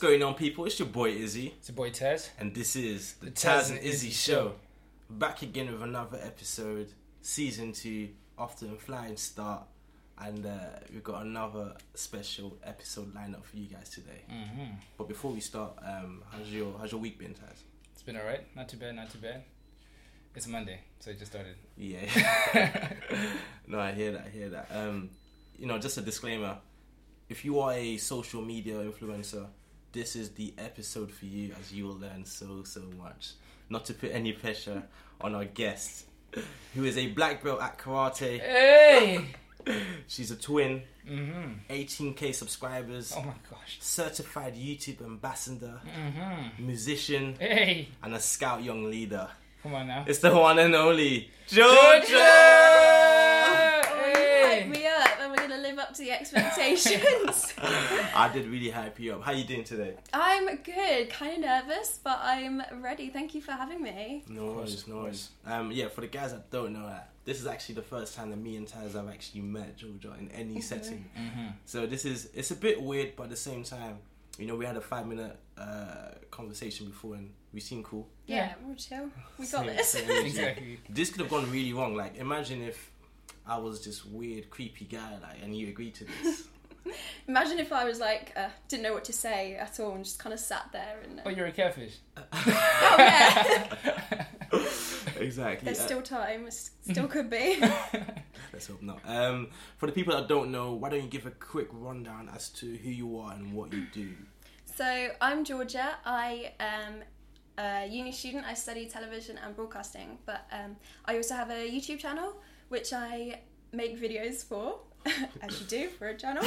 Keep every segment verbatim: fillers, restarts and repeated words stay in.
going on, people? It's your boy Izzy. It's your boy Taz. And this is the, The Taz, Taz and and Izzy, Izzy Show. Show. Back again with another episode, season two, after a flying start. And uh, we've got another special episode lined up for you guys today. Mm-hmm. But before we start, um, how's your how's your week been, Taz? It's been alright. Not too bad, not too bad. It's Monday, so it just started. Yeah. No, I hear that, I hear that. Um, you know, just a disclaimer. If you are a social media influencer, this is the episode for you, as you will learn so, so much. Not to put any pressure on our guest, who is a black belt at karate. Hey! She's a twin, Mm-hmm. eighteen k subscribers, Oh my gosh. certified YouTube ambassador, Mm-hmm. musician, Hey! and a scout young leader. Come on now. It's the one and only Georgia! Hey! Hype me up and we're going to live up to the expectations. I did really hype you up. How you doing today? I'm good, kind of nervous, but I'm ready. Thank you for having me. No worries, no worries. Um, yeah, for the guys that don't know that, this is actually the first time that me and Taz have actually met Georgia in any setting. Mm-hmm. So this is, it's a bit weird, but at the same time, you know, we had a five minute uh, conversation before and we seem cool. Yeah, Yeah. we're chill. We got Same- this. same energy. Exactly. This could have gone really wrong. Like, imagine if I was this weird, creepy guy, like, and you agreed to this. Imagine if I was like, uh, didn't know what to say at all and just kind of sat there and... Uh, Oh, you're a catfish. oh, yeah. Exactly. There's Uh, still time. It still could be. Let's hope not. Um, for the people that don't know, why don't you give a quick rundown as to who you are and what you do? So, I'm Georgia. I am a uni student. I study television and broadcasting, but um, I also have a YouTube channel, which I make videos for, as you do for a channel.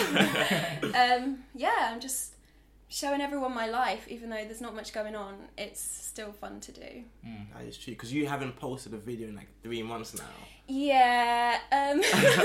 um, yeah, I'm just showing everyone my life, even though there's not much going on. It's still fun to do. Mm. That is true, because you haven't posted a video in like three months now. Yeah, um,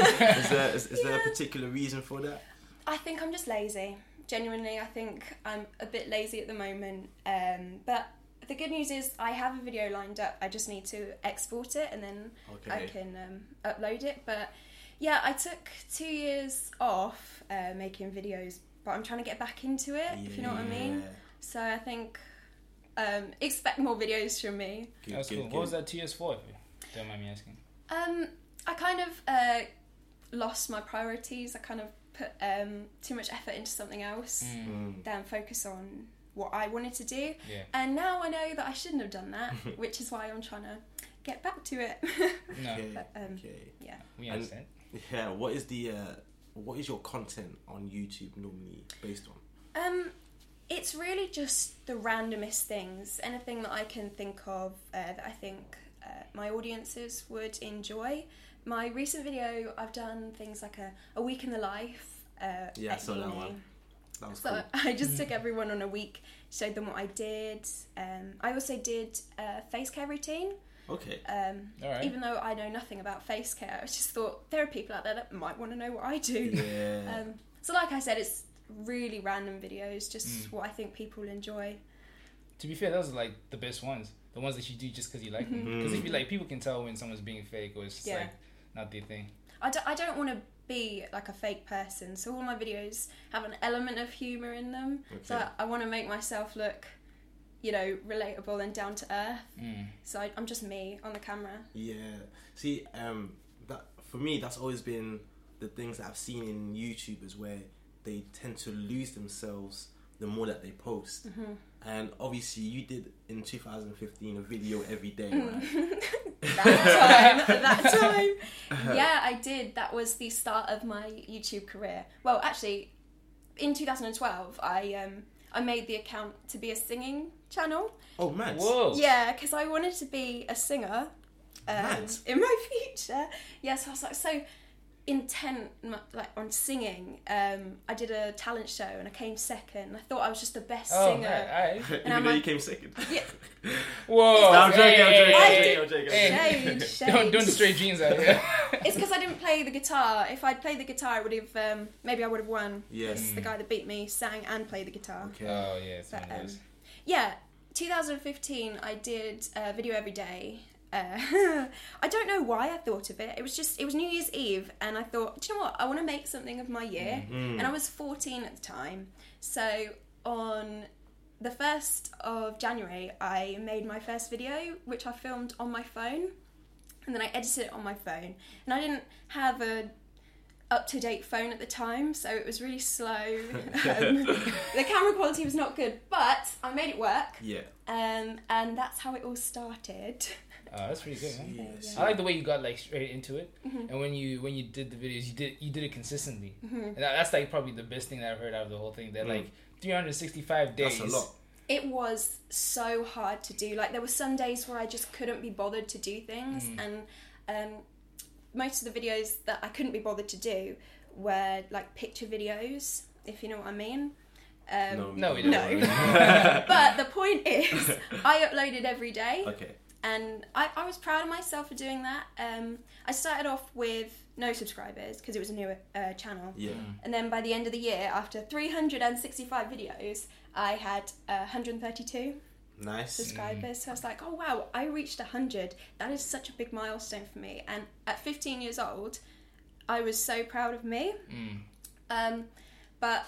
Is there, is, is there a Yeah. particular reason for that? I think I'm just lazy. Genuinely, I think I'm a bit lazy at the moment. Um, but the good news is I have a video lined up. I just need to export it and then I Okay. can um, upload it. But yeah, I took two years off uh, making videos, but I'm trying to get back into it, if you know what I mean. Yeah. So I think um, expect more videos from me. Good, That's good, cool. good. What was that two years for? If you don't mind me asking. Um, I kind of uh, lost my priorities. I kind of put um, too much effort into something else Mm. Mm. than focus on what I wanted to do. Yeah. And now I know that I shouldn't have done that, which is why I'm trying to get back to it. No. Okay. But, um, Okay. yeah. We And- understand. Yeah. What is the uh, what is your content on YouTube normally based on? Um, it's really just the randomest things, anything that I can think of uh, that I think uh, my audiences would enjoy. My recent video, I've done things like a, a week in the life. Uh, Yeah, I at saw that uni. one. That was So cool. I just took everyone on a week, showed them what I did. Um, I also did a face care routine. Okay. Um, All right. Even though I know nothing about face care, I just thought there are people out there that might want to know what I do. Yeah. Um, so like I said, it's really random videos, just Mm. what I think people enjoy. To be fair, those are like the best ones. The ones that you do just because you like them. Because if you like, people can tell when someone's being fake or it's just Yeah. like not their thing. I don't, I don't want to be like a fake person, so all my videos have an element of humour in them. So Okay. I, I want to make myself look, you know, relatable and down to earth. Mm. So I, I'm just me on the camera. Yeah. See, um, that for me, that's always been the things that I've seen in YouTubers where they tend to lose themselves the more that they post. Mm-hmm. And obviously, you did in two thousand fifteen a video every day, right? that time, that time. Yeah, I did. That was the start of my YouTube career. Well, actually, in two thousand twelve, I um I made the account to be a singing channel. Oh man. Whoa. Yeah, because I wanted to be a singer um, Mad. in my future. Yeah, so I was like so intent m- like on singing. Um, I did a talent show and I came second. I thought I was just the best Oh, singer. right, alright. Even I'm though you like- came second. Yeah, Whoa. No, I'm joking, I'm joking, I'm I joking, did- I'm joking, I'm Hey. joking. shade, shade. Don't, don't destroy dreams out here. It's because I didn't play the guitar. If I'd played the guitar, I would have um, maybe I would have won. Yeah. It's the guy that beat me sang and played the guitar. Okay. Oh, yeah, it's one But, of um, those. yeah, twenty fifteen I did a video every day. Uh, I don't know why I thought of it. It was just, it was New Year's Eve and I thought, do you know what? I want to make something of my year. Mm. And I was fourteen at the time. So on the first of January, I made my first video, which I filmed on my phone, and then I edited it on my phone. And I didn't have a up-to-date phone at the time, so it was really slow. Um, the camera quality was not good, but I made it work. Yeah. Um, and that's how it all started. Oh, that's pretty good, man. Yes. I like the way you got like straight into it, Mhm. and when you when you did the videos, you did you did it consistently, Mhm. and that, that's like probably the best thing that I've heard out of the whole thing. That Mm. like three hundred sixty-five days. That's a lot. It was so hard to do. Like, there were some days where I just couldn't be bothered to do things, Mm. and um, most of the videos that I couldn't be bothered to do were like picture videos, if you know what I mean. Um, No, we no. don't. But the point is, I uploaded every day, Okay. and I, I was proud of myself for doing that. Um, I started off with no subscribers because it was a new uh, channel. Yeah. And then by the end of the year, after three hundred sixty-five videos, I had uh, one hundred thirty-two Nice. subscribers. So I was like, oh wow, I reached one hundred. That is such a big milestone for me. And at fifteen years old, I was so proud of me. Mm. Um, but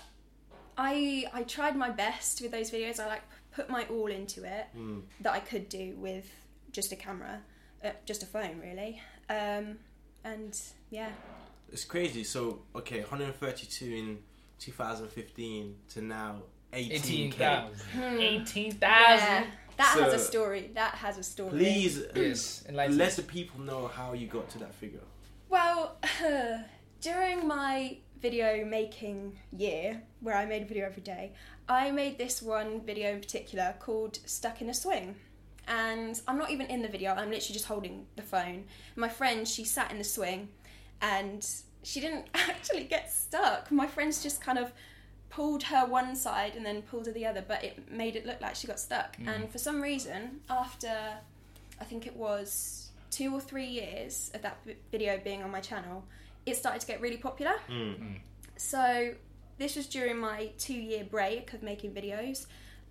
I I tried my best with those videos. I like put my all into it Mm. that I could do with just a camera, uh, just a phone really. Um, and yeah. It's crazy. So, okay, one hundred thirty-two in two thousand fifteen to now eighteen Eighteen K. thousand. Hmm. Eighteen Yeah, thousand. that has a So- story. That has a story. Please, Yes, enlighten let us. the people know how you got to that figure. Well, during my video making year, where I made a video every day, I made this one video in particular called Stuck in a Swing. And I'm not even in the video, I'm literally just holding the phone. My friend, she sat in the swing and she didn't actually get stuck. My friends just kind of pulled her one side and then pulled her the other, but it made it look like she got stuck. Mm. And for some reason, after I think it was two or three years of that v- video being on my channel, it started to get really popular. Mm. So this was during my two-year break of making videos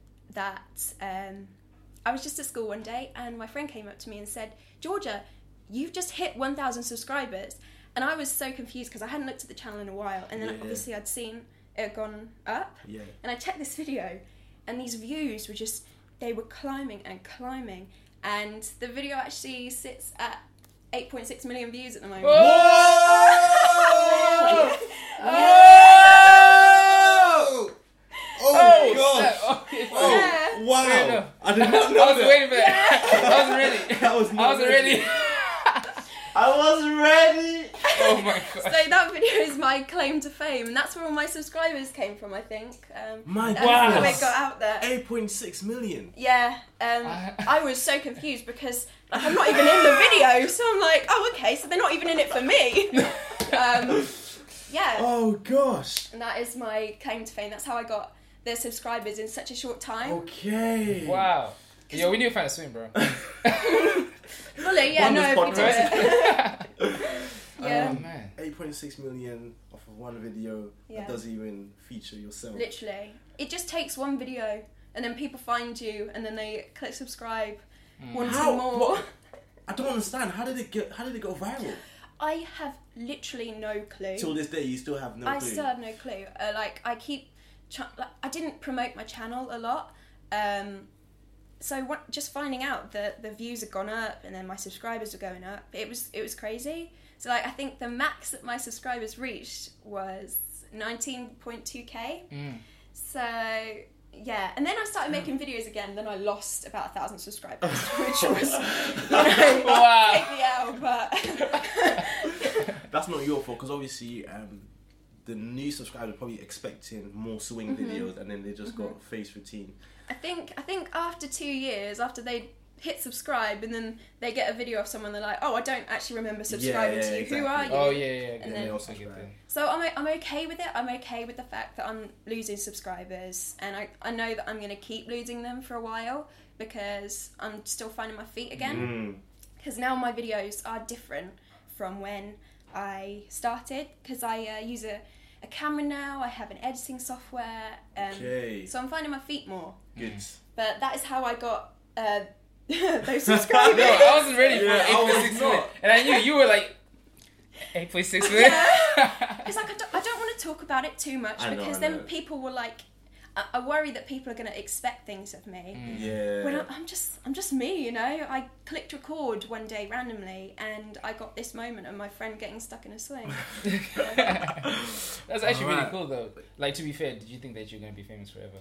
that um, I was just at school one day and my friend came up to me and said, Georgia, you've just hit one thousand subscribers. And I was so confused because I hadn't looked at the channel in a while, and then Yeah, yeah. obviously I'd seen it had gone up, Yeah. and I checked this video and these views were just, they were climbing and climbing, and the video actually sits at eight point six million views at the moment. Whoa! Oh! Oh, Oh, gosh! snap. Okay, fine. Oh, Yeah. wow! Fair enough. I did not I know was that. waiting for that. I wasn't ready. That was I not wasn't ready. ready. I wasn't ready. Oh my So god. that video is my claim to fame, and that's where all my subscribers came from, I think. Um, My that's how goodness. it got out there. eight point six million. Yeah, um, I- I was so confused because like, I'm not even in the video, so I'm like, oh, okay, so they're not even in it for me. um, yeah, Oh gosh. and that is my claim to fame. That's how I got the subscribers in such a short time. Okay. Wow. Yo, we need to find a swing, bro. Fully, yeah, On no, this if we do podcast. it. yeah, Oh man. eight point six million off of one video Yeah. that doesn't even feature yourself. literally. It just takes one video, and then people find you, and then they click subscribe, Mm. wanting How? more. What? I don't understand. How did it get? How did it go viral? I have literally no clue. Till this day, you still have no I clue. still have no clue. Uh, like I keep, try- like, I didn't promote my channel a lot, um, so what, just finding out that the views had gone up and then my subscribers were going up, it was it was crazy. So like I think the max that my subscribers reached was nineteen point two k. Mm. So yeah, and then I started making videos again. Then I lost about a thousand subscribers, which was you know, Wow. take me out, but. That's not your fault because obviously um, the new subscribers are probably expecting more swing Mhm. videos, and then they just Mhm. got face routine. I think I think after two years, after they hit subscribe, and then they get a video of someone, they're like, "Oh, I don't actually remember subscribing yeah, to you. Who are exactly. you?" Oh yeah, yeah. And And then- then they also I get subscribe. that. So I'm I'm okay with it. I'm okay with the fact that I'm losing subscribers, and I I know that I'm going to keep losing them for a while because I'm still finding my feet again. Mm. Because now my videos are different from when I started. Because I uh, use a a camera now. I have an editing software. Um, Okay. So I'm finding my feet more. Good. But that is how I got uh, those subscribers. No, I wasn't ready for Yeah, I eight was point six not. million. And I knew you were like eight point six million. It's like I don't, I don't want to talk about it too much I know, because I then know. people will like. I, I worry that people are going to expect things of me. Mm. Yeah. When I, I'm just, I'm just me, you know. I clicked record one day randomly, and I got this moment of my friend getting stuck in a sling. That's actually really Alright. cool, though. Like, to be fair, did you think that you're gonna be famous forever?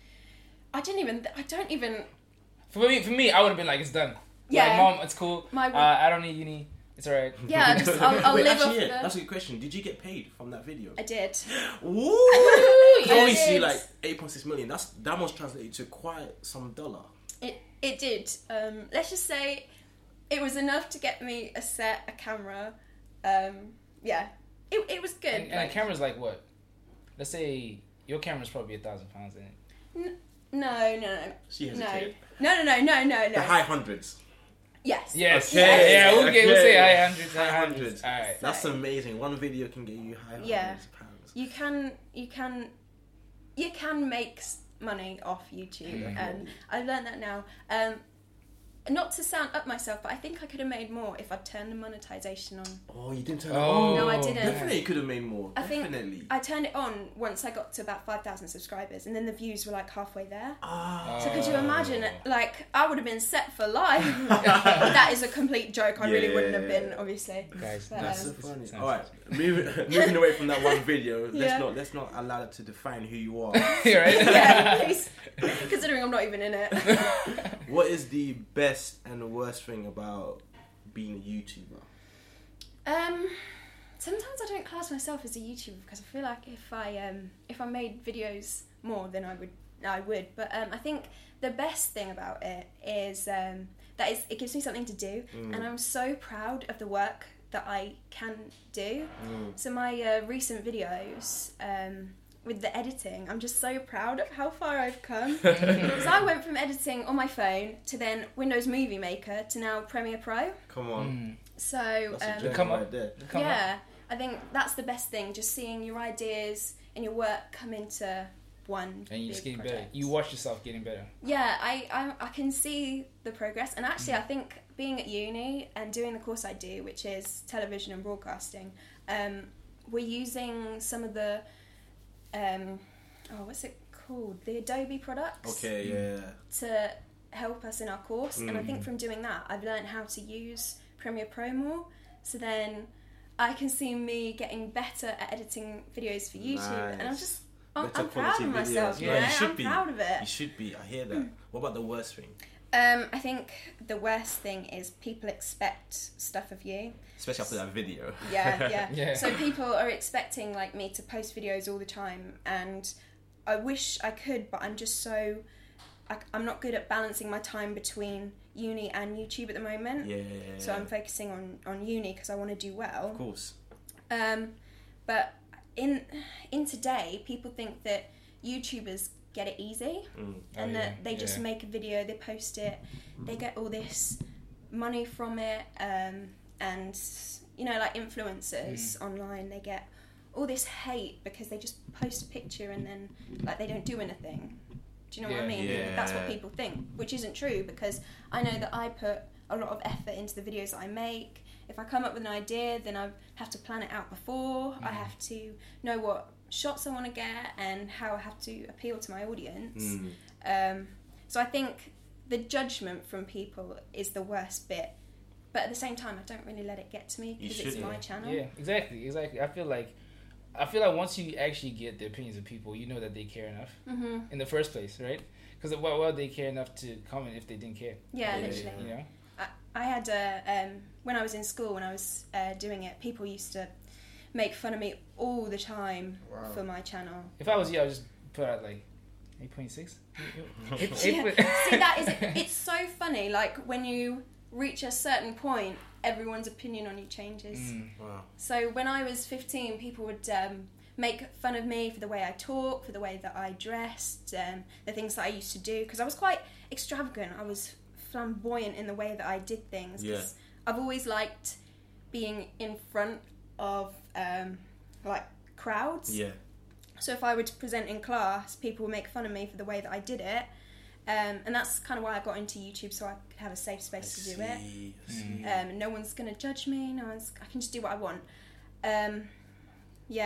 I didn't even, I don't even. For me, for me, I would have been like, it's done. Yeah. Like, mom, it's cool. My- uh, I don't need uni. It's alright. Yeah, I just, I'll, I'll Wait, live actually, off yeah, the. that's a good question. Did you get paid from that video? I did. Woo! I Obviously, did. like eight point six million. That's that must translate to quite some dollar. It it did. Um, let's just say it was enough to get me a set, a camera. Um, yeah, it it was good. And, and like- a camera's like what? Let's say your camera's probably a thousand pounds in it. no, no, no, She no, hesitated. no, no, no, no, no, The no. high hundreds. Yes. Yes. Okay, Yeah, yeah, we'll, get, we'll say okay. high hundreds, high High hundreds. hundreds. Alright. That's So- amazing. One video can get you high hundreds Yeah. pounds. You can, you can, you can make s- money off YouTube, Mhm. and I learned that now. Um, not to sound up myself, but I think I could have made more if I'd turned the monetization on. Oh, you didn't turn Oh. it on. No, I didn't. Definitely could have made more. I think Definitely. I turned it on once I got to about five thousand subscribers, and then the views were like halfway there. Ah. So could you imagine it? Like, I would have been set for life. That is a complete joke. I really wouldn't have been, obviously. Guys, But, That's um, so funny. Sounds- All right, moving moving away from that one video. Let's Yeah. not let's not allow it to define who you are. You're right. yeah, please. Considering I'm not even in it. What is the best and worst thing about being a YouTuber? Um, sometimes I don't class myself as a YouTuber because I feel like if I um if I made videos more, then I would I would. But um, I think the best thing about it is um that is it gives me something to do, Mm. and I'm so proud of the work that I can do. Mm. So my uh, recent videos, um, with the editing, I'm just so proud of how far I've come. Because I went from editing on my phone to then Windows Movie Maker to now Premiere Pro. Come on, Mm. So that's a um, journey Come on. right there. Come on. yeah, I think that's the best thing. Just seeing your ideas and your work come into one. And you're just big getting better. project. You watch yourself getting better. Yeah, I, I I can see the progress, and actually, I think being at uni and doing the course I do, which is television and broadcasting, um, we're using some of the, um, oh, what's it called? The Adobe products Okay, yeah. to help us in our course, and I think Mm. from doing that, I've learned how to use Premiere Pro more. So then, I can see me getting better at editing videos for YouTube, and I'm Nice. just I'm, Better I'm proud quality of myself. videos. You Yeah, know? you should I'm be. proud of it. You should be. I hear that. What about the worst thing? Um, I think the worst thing is people expect stuff of you. Especially after that video. Yeah, yeah. Yeah. So people are expecting like me to post videos all the time, and I wish I could, but I'm just so I, I'm not good at balancing my time between uni and YouTube at the moment. Yeah. So I'm focusing on on uni because I want to do well. Of course. Um, but in in today, people think that YouTubers get it easy, Mm. and Oh, that yeah, they just yeah. make a video, they post it, they get all this money from it, um, and you know, like influencers online, they get all this hate because they just post a picture and then like they don't do anything. Do you know what I Yeah. mean? Yeah. That's what people think, which isn't true, because I know that I put a lot of effort into the videos that I make. If I come up with an idea, then I have to plan it out before. I have to know what shots I want to get and how I have to appeal to my audience. Mm. Um, so I think the judgment from people is the worst bit. But at the same time, I don't really let it get to me You because it's should, my yeah. channel. Yeah, exactly, exactly. I feel like, I feel like once you actually get the opinions of people, you know that they care enough hmm in the first place, right? Because well, well, they care enough to comment if they didn't care. Yeah, Yeah, literally. You know. I, I had a um, when I was in school, when I was uh, doing it, people used to make fun of me all the time Wow. for my channel. If I was you, I would just put out like eight point six. Yeah. See, that is it's so funny. Like when you reach a certain point, everyone's opinion on you changes. Mm. Wow. So when I was fifteen, people would um, make fun of me for the way I talk, for the way that I dressed, um, the things that I used to do, because I was quite extravagant. I was flamboyant in the way that I did things. 'cause I've always liked being in front of um, like crowds. Yeah. So if I were to present in class, people would make fun of me for the way that I did it. Um, and that's kind of why I got into YouTube, so I could have a safe I space to see. do it. I see. Um, no one's going to judge me. No one's. I can just do what I want. Um, yeah.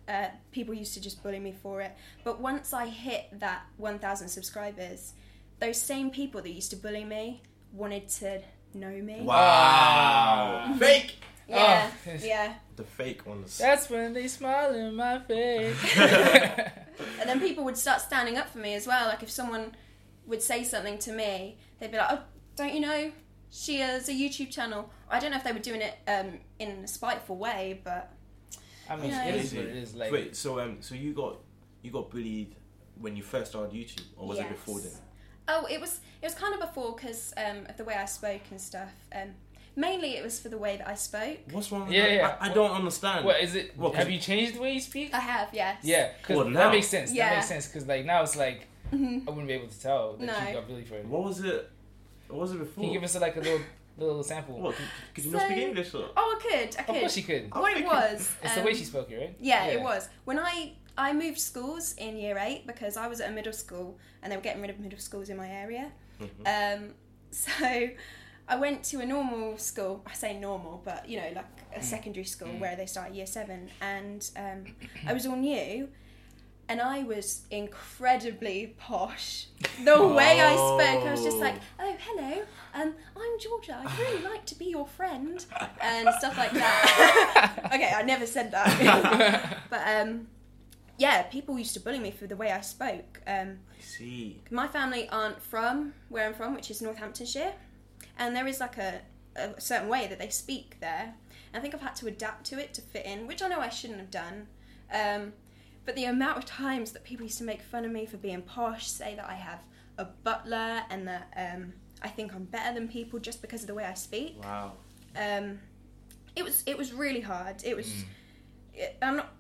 uh, people used to just bully me for it. But once I hit that one thousand subscribers, those same people that used to bully me wanted to know me. Wow. Fake. Yeah, Oh. yeah. The fake ones. That's when they smile in my face. And then people would start standing up for me as well. Like if someone would say something to me, they'd be like, "Oh, don't you know she has a YouTube channel?" I don't know if they were doing it um, in a spiteful way, but I mean, Yeah. it is what it is. Like, Wait, so um, so you got you got bullied when you first started YouTube, or was it Yes. before then? oh, it was it was kind of before because um, of the way I spoke and stuff. Um, mainly, it was for the way that I spoke. What's wrong with Yeah, that? yeah. I, I don't understand. what is it? What, 'cause- have you changed the way you speak? I have, yes. Yeah, because Well, that now- makes sense. Yeah. That makes sense because like now it's like Mhm. I wouldn't be able to tell that No. you got bullied for it. What was it? What was it before? Can you give us like a little little sample? What? Could, could you not So- speak English? Or? Oh, I could. I Of could. course you could. Oh, What I it could. was. It's the um, way she spoke it, right? Yeah, it was. When I I moved schools in year eight because I was at a middle school and they were getting rid of middle schools in my area. Mhm. Um, so I went to a normal school. I say normal, but you know, like a secondary school Mm. where they start at year seven, and um, I was all new. And I was incredibly posh. The way I spoke, I was just like, "Oh, hello, um, I'm Georgia. I'd really like to be your friend," and stuff like that. Okay, I never said that, but um, yeah, people used to bully me for the way I spoke. Um, I see. my family aren't from where I'm from, which is Northamptonshire, and there is like a, a certain way that they speak there. And I think I've had to adapt to it to fit in, which I know I shouldn't have done. Um, but the amount of times that people used to make fun of me for being posh, say that I have a butler, and that um, I think I'm better than people just because of the way I speak. Wow. Um, it was it was really hard. It was. Mm. It, I'm not.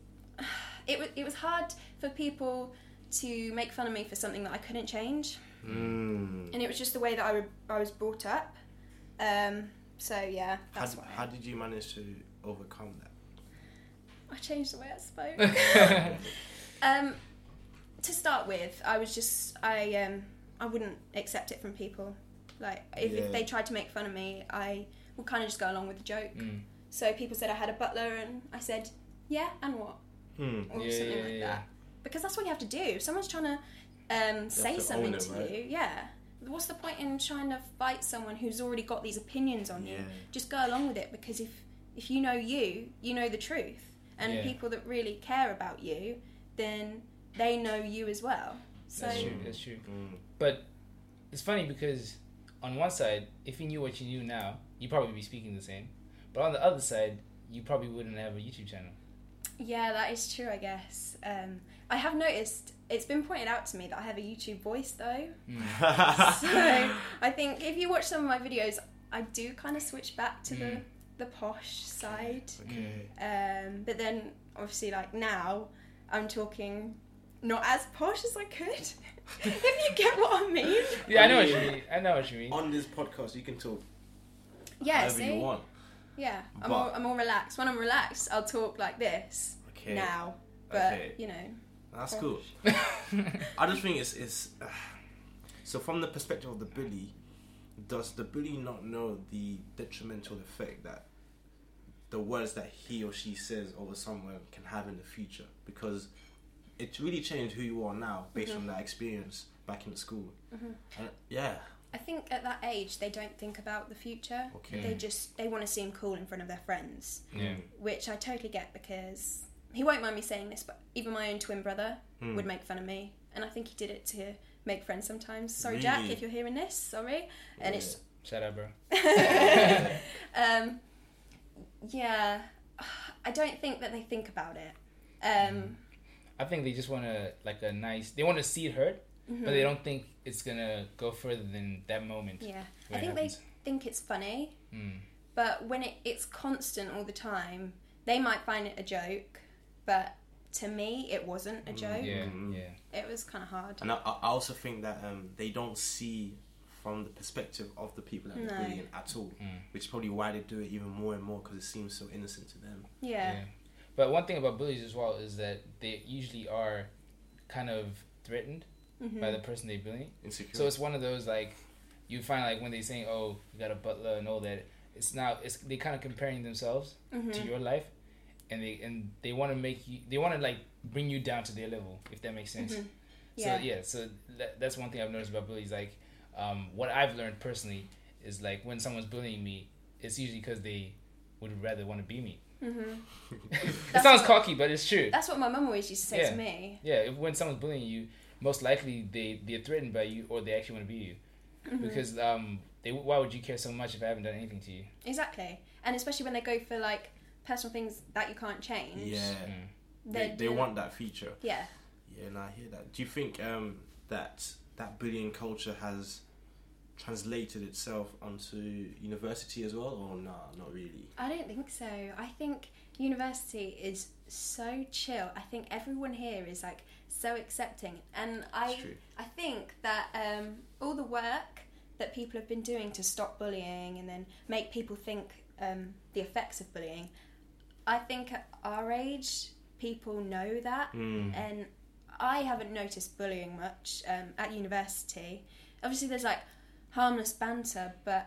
It was it was hard for people to make fun of me for something that I couldn't change, Mm. and it was just the way that I, w- I was brought up. Um, so yeah, How, that's why how did you manage to overcome that? I changed the way I spoke. um, to start with, I was just I um I wouldn't accept it from people. Like if, Yeah. if they tried to make fun of me, I would kind of just go along with the joke. Mm. So people said I had a butler, and I said, "Yeah, and what?" Hmm. or Yeah, something yeah, like yeah. that. Because that's what you have to do. If someone's trying to um, say to something own it, to right? you, yeah. What's the point in trying to fight someone who's already got these opinions on you? Yeah. Just go along with it, because if if you know you, you know the truth, and Yeah. people that really care about you, then they know you as well. So That's true. That's true. Mm. But it's funny because on one side, if you knew what you knew now, you'd probably be speaking the same. But on the other side, you probably wouldn't have a YouTube channel. yeah, that is true, I guess. Um, I have noticed, it's been pointed out to me that I have a YouTube voice though. So I think if you watch some of my videos, I do kind of switch back to Mm. the, the posh side. Okay. Um, but then obviously like now I'm talking not as posh as I could. If you get what I mean. Yeah, I know what you mean. I know what you mean. On this podcast, you can talk Yeah, however see? you want. Yeah. I'm But- more I'm more relaxed. When I'm relaxed, I'll talk like this Okay. now. But Okay. you know. That's posh. cool. I just think it's it's. Uh, so from the perspective of the bully, does the bully not know the detrimental effect that the words that he or she says over someone can have in the future? Because it's really changed who you are now based on that experience back in school. Mhm. And, yeah. I think at that age they don't think about the future. Okay. They just they want to seem cool in front of their friends. Yeah. Which I totally get, because he won't mind me saying this, but even my own twin brother Hmm. would make fun of me, and I think he did it to make friends sometimes. Sorry, Jack, Really? if you're hearing this, sorry. And it's Shut up, bro. um, yeah, I don't think that they think about it. Um, I think they just want to like a nice. They want to see it hurt, mhm. but they don't think it's gonna go further than that moment. Yeah, I where it think they happens. think it's funny, Mm. but when it, it's constant all the time, they might find it a joke, but to me, it wasn't a joke. Yeah, Mhm. yeah. It was kind of hard. And I, I also think that um, they don't see from the perspective of the people that No. are bullying at all, Mm. which is probably why they do it even more and more, because it seems so innocent to them. Yeah. Yeah. But one thing about bullies as well is that they usually are kind of threatened Mhm. by the person they bully. Insecure. So it's one of those like you find like when they saying, "Oh, you got a butler and all that." It's now it's they kind of comparing themselves Mhm. to your life, and they and they want to make you, they want to like bring you down to their level, if that makes sense. Mm-hmm. Yeah. So yeah, so that, that's one thing I've noticed about bullies. Like, um, what I've learned personally is like when someone's bullying me, it's usually because they would rather want to be me. Mm-hmm. It sounds cocky, but it's true. That's what my mum always used to say Yeah. to me. Yeah, if, when someone's bullying you, most likely they they're threatened by you, or they actually want to be you. Mm-hmm. Because um, they why would you care so much if I haven't done anything to you? Exactly, and especially when they go for like personal things that you can't change. Yeah, Mm. they, They're they doing- want that feature. Yeah. Yeah, and I hear that. Do you think um, that that bullying culture has translated itself onto university as well, or nah, not really? I don't think so. I think university is so chill. I think everyone here is like so accepting, and I It's true. I think that um, all the work that people have been doing to stop bullying and then make people think um, the effects of bullying, I think at our age people know that, Mm. and I haven't noticed bullying much um, at university. Obviously, there's like harmless banter, but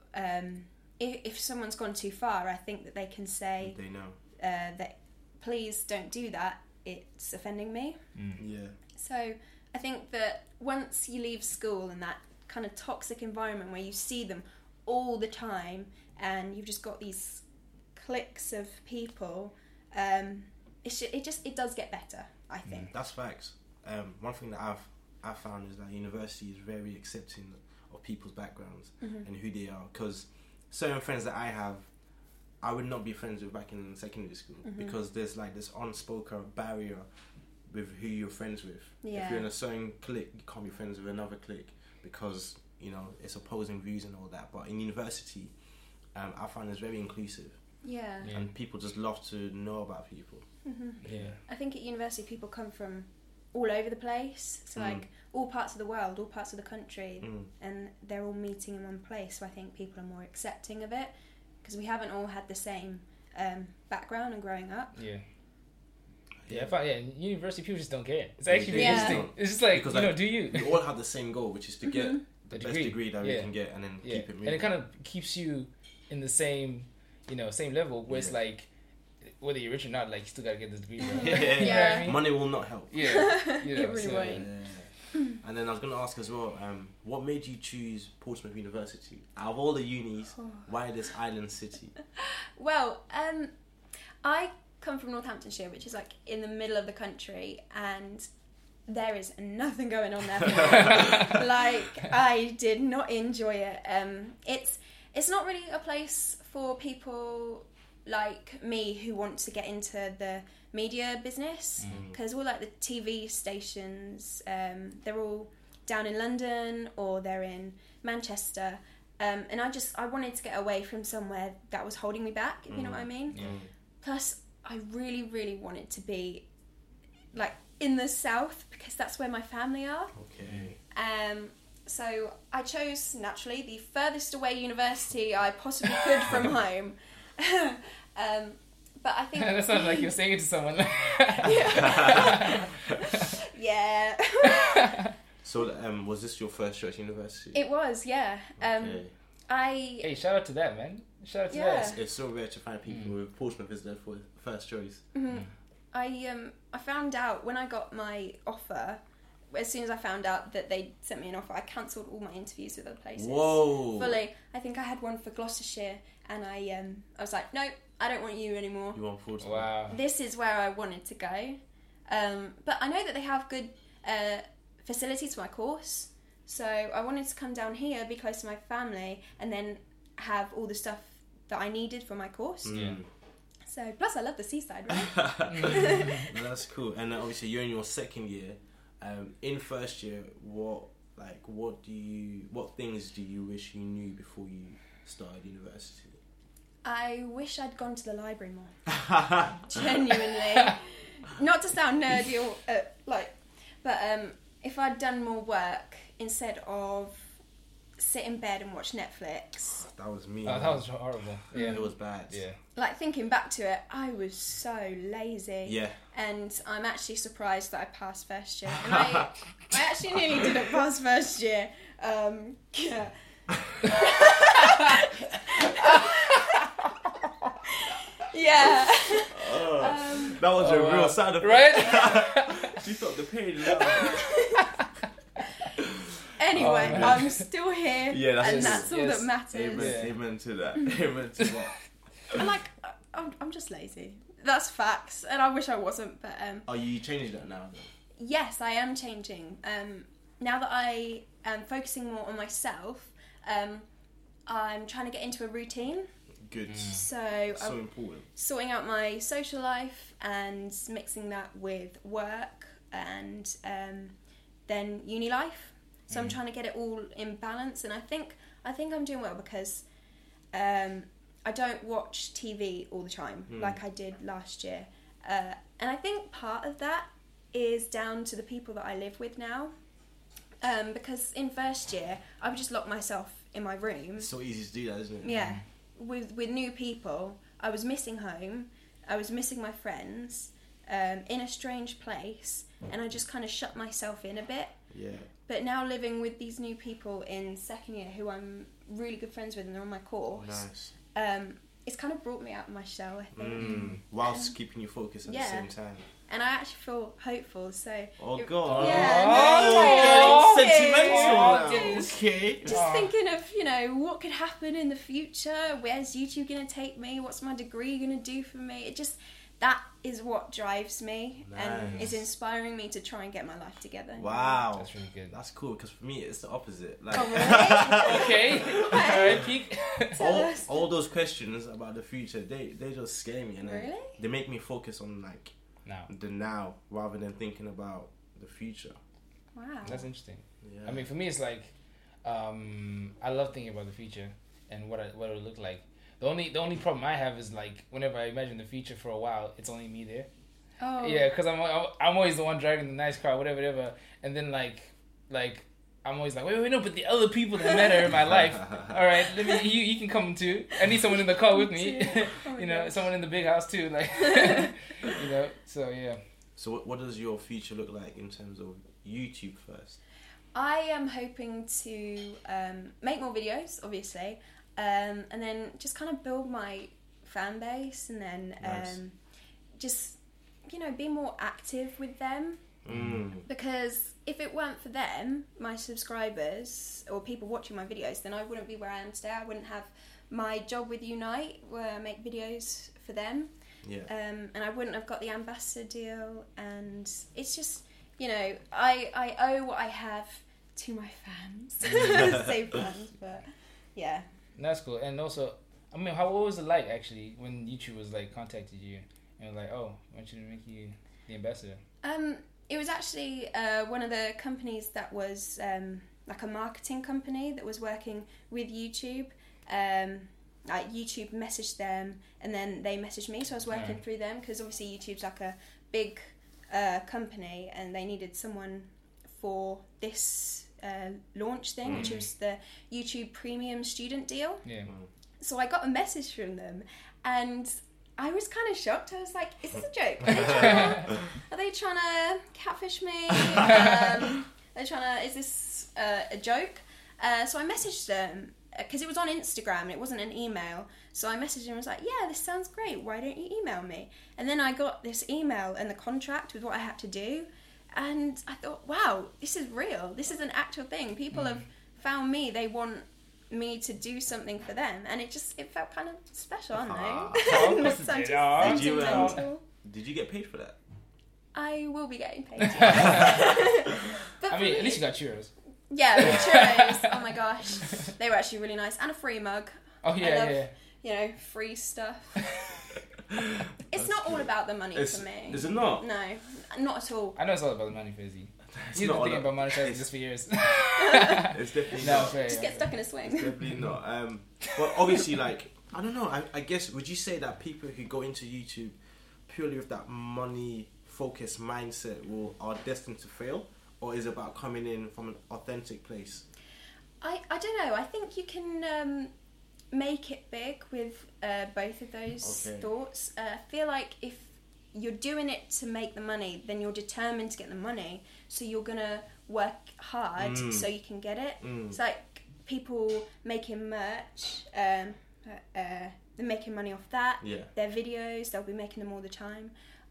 um, if, if someone's gone too far, I think that they can say They know. uh, that please don't do that, it's offending me. Yeah. So I think that once you leave school in that kind of toxic environment where you see them all the time and you've just got these cliques of people, um, it, sh- it just it does get better, I think. That's facts. Um, one thing that I've I've found is that university is very accepting of people's backgrounds Mm-hmm. and who they are. Because certain friends that I have, I would not be friends with back in secondary school Mhm. because there's like this unspoken barrier with who you're friends with. Yeah. If you're in a certain clique, you can't be friends with another clique because you know it's opposing views and all that. But in university, um, I find it's very inclusive, Yeah. Yeah. and people just love to know about people. hmm Yeah. I think at university people come from all over the place, so Mm. like all parts of the world, all parts of the country, Mm. and they're all meeting in one place. So I think people are more accepting of it because we haven't all had the same um, background and growing up. Yeah. Yeah, I find, yeah, in university people just don't care. It's They- actually they really Yeah. interesting. don't. It's just like, Because, you know, like, do you? We all have the same goal, which is to get Mhm. the The best degree. degree that Yeah. we can get, and then Yeah. keep it moving. And it kind of keeps you in the same, you know, same level where it's Yeah. like, whether you're rich or not, like, you still gotta get this degree, bro. Yeah. You know what I Yeah. mean? Money will not help. Yeah. You know, It really so, won't. Yeah. And then I was going to ask as well, um, what made you choose Portsmouth University? Out of all the unis, why this island city? Well, um, I come from Northamptonshire, which is like in the middle of the country, and there is nothing going on there. For me. Like, I did not enjoy it. Um, it's it's not really a place for people like me who want to get into the media business, because all like the T V stations, um, they're all down in London or they're in Manchester. Um, and I just I wanted to get away from somewhere that was holding me back, if you know what I mean. Yeah. Plus, I really, really wanted to be like in the south because that's where my family are. Okay. Um, so I chose naturally the furthest away university I possibly could from home. um, but I think That sounds like you're saying it to someone. yeah, So, um, was this your first choice university? it was. Yeah, um, okay. I Hey, shout out to that, man. Shout out to Yeah. that. It's so rare to find people Mm. with Portsmouth as their for- first choice. mhm. I um I found out when I got my offer. As soon as I found out that they sent me an offer, I cancelled all my interviews with other places. Whoa! Fully. I think I had one for Gloucestershire, and I um I was like, no, I don't want you anymore. You want Portsmouth? Wow. This is where I wanted to go. Um, but I know that they have good uh, facilities for my course, so I wanted to come down here, be close to my family, and then have all the stuff that I needed for my course. Mm. So plus I love the seaside, right? No, that's cool. And then obviously you're in your second year. Um, in first year, what like what do you what things do you wish you knew before you started university? I wish I'd gone to the library more. Genuinely. Not to sound nerdy or uh, like, but um, if I'd done more work instead of sit in bed and watch Netflix. That was me. Oh, that was horrible. Yeah. It was bad. Yeah. Like thinking back to it, I was so lazy. Yeah. And I'm actually surprised that I passed first year. And I, I actually nearly didn't pass first year. Um, yeah. yeah. That was Oh, a wow. real sound effect. Right? She thought the pain loud. Anyway, Oh, man. I'm still here, Yeah, that's and it. that's all Yes. that matters. Amen, Yeah. amen to that. Amen to that. And like, I- I'm, I'm just lazy. That's facts, and I wish I wasn't. But um, Are you changing that now? Then? yes, I am changing. Um, now that I am focusing more on myself, um, I'm trying to get into a routine. Good. So So I'm important. sorting out my social life and mixing that with work and um, then uni life. So I'm trying to get it all in balance, and I think I think I'm doing well because um, I don't watch T V all the time Mm. like I did last year, uh, and I think part of that is down to the people that I live with now. Um, because in first year I would just lock myself in my room. It's so easy to do that, isn't it? Yeah, with with new people, I was missing home. I was missing my friends, um, in a strange place, and I just kind of shut myself in a bit. Yeah. But now living with these new people in second year, who I'm really good friends with, and they're on my course, Nice. um, it's kind of brought me out of my shell, I think. Mm. Whilst keeping you focused at Yeah. the same time. And I actually feel hopeful. So Oh it- God. Yeah, Oh, no, sentimental Oh, now. dude. Okay. just Aw. thinking of, you know, what could happen in the future. Where's YouTube going to take me? What's my degree going to do for me? It just, that is what drives me and Nice. is inspiring me to try and get my life together. Wow. That's really good. That's cool because for me it's the opposite. Like Oh, really? Okay. All right, peak. Tell all, us. all those questions about the future, they they just scare me and then Really? they make me focus on like Now, the now rather than thinking about the future. Wow. that's interesting. Yeah. I mean, for me, it's like um, I love thinking about the future and what I, what it would look like. The only the only problem I have is like whenever I imagine the future for a while, it's only me there. Oh. Yeah, because I'm I'm always the one driving the nice car, whatever, whatever. And then like like I'm always like, wait, wait, no, but the other people that matter in my life. All right, let me. You you can come too. I need someone in the car with me. Oh my you know, gosh. someone in the big house too. Like, you know. So yeah. So what, what does your future look like in terms of YouTube first? I am hoping to um, make more videos, obviously, um, and then just kind of build my fan base, and then um, Nice. just, you know, be more active with them. Mm. Because if it weren't for them, my subscribers or people watching my videos, then I wouldn't be where I am today. I wouldn't have my job with Unite where I make videos for them. Yeah. Um, and I wouldn't have got the ambassador deal. And it's just, you know, I, I owe what I have to my fans. Say fans, but yeah. That's cool. And also, I mean, how what was it like actually when YouTube was like contacted you and was like, oh, I want you to make you the ambassador? Um, it was actually uh, one of the companies that was um, like a marketing company that was working with YouTube. Um, like YouTube messaged them, and then they messaged me, so I was working Yeah. through them because obviously YouTube's like a big uh, company, and they needed someone for this uh, launch thing, which Mm. was the YouTube Premium Student Deal. Yeah. So I got a message from them, and I was kind of shocked. I was like, "Is this a joke? Are they trying to, are they trying to catfish me? Um, they're trying to? Is this uh, a joke?" Uh, so I messaged them because it was on Instagram and it wasn't an email. So I messaged them and was like, "Yeah, this sounds great. Why don't you email me?" And then I got this email and the contract with what I had to do, and I thought, "Wow, this is real. This is an actual thing. People Mm. have found me. They want." me to do something for them, and it just it felt kind of special. I don't know. Of course it Sounds did. Oh, did you, um, sentimental. Did you get paid for that? I will be getting paid. Yes. But I for mean, me- at least you got churros. yeah, the churros. Oh my gosh, they were actually really nice, and a free mug. Oh yeah, I love- yeah. You know, free stuff. It's not all about the money It's, for me. is it not? No, not at all. I know it's all about the money, Fizzy. It's You've been not. thinking all about that- monetizing it's, this for years. it's definitely No, not. fair. Just yeah, get fair. stuck in a swing. It's definitely not. Um, but obviously, like I don't know. I, I guess would you say that people who go into YouTube purely with that money focused mindset will are destined to fail, or is it about coming in from an authentic place? I, I don't know. I think you can um, make it big with uh, both of those Okay. thoughts. Uh, I feel like if you're doing it to make the money, then you're determined to get the money. So you're going to work hard Mm. so you can get it. Mm. It's like people making merch. Um, uh, uh, they're making money off that. Yeah. Their videos, they'll be making them all the time.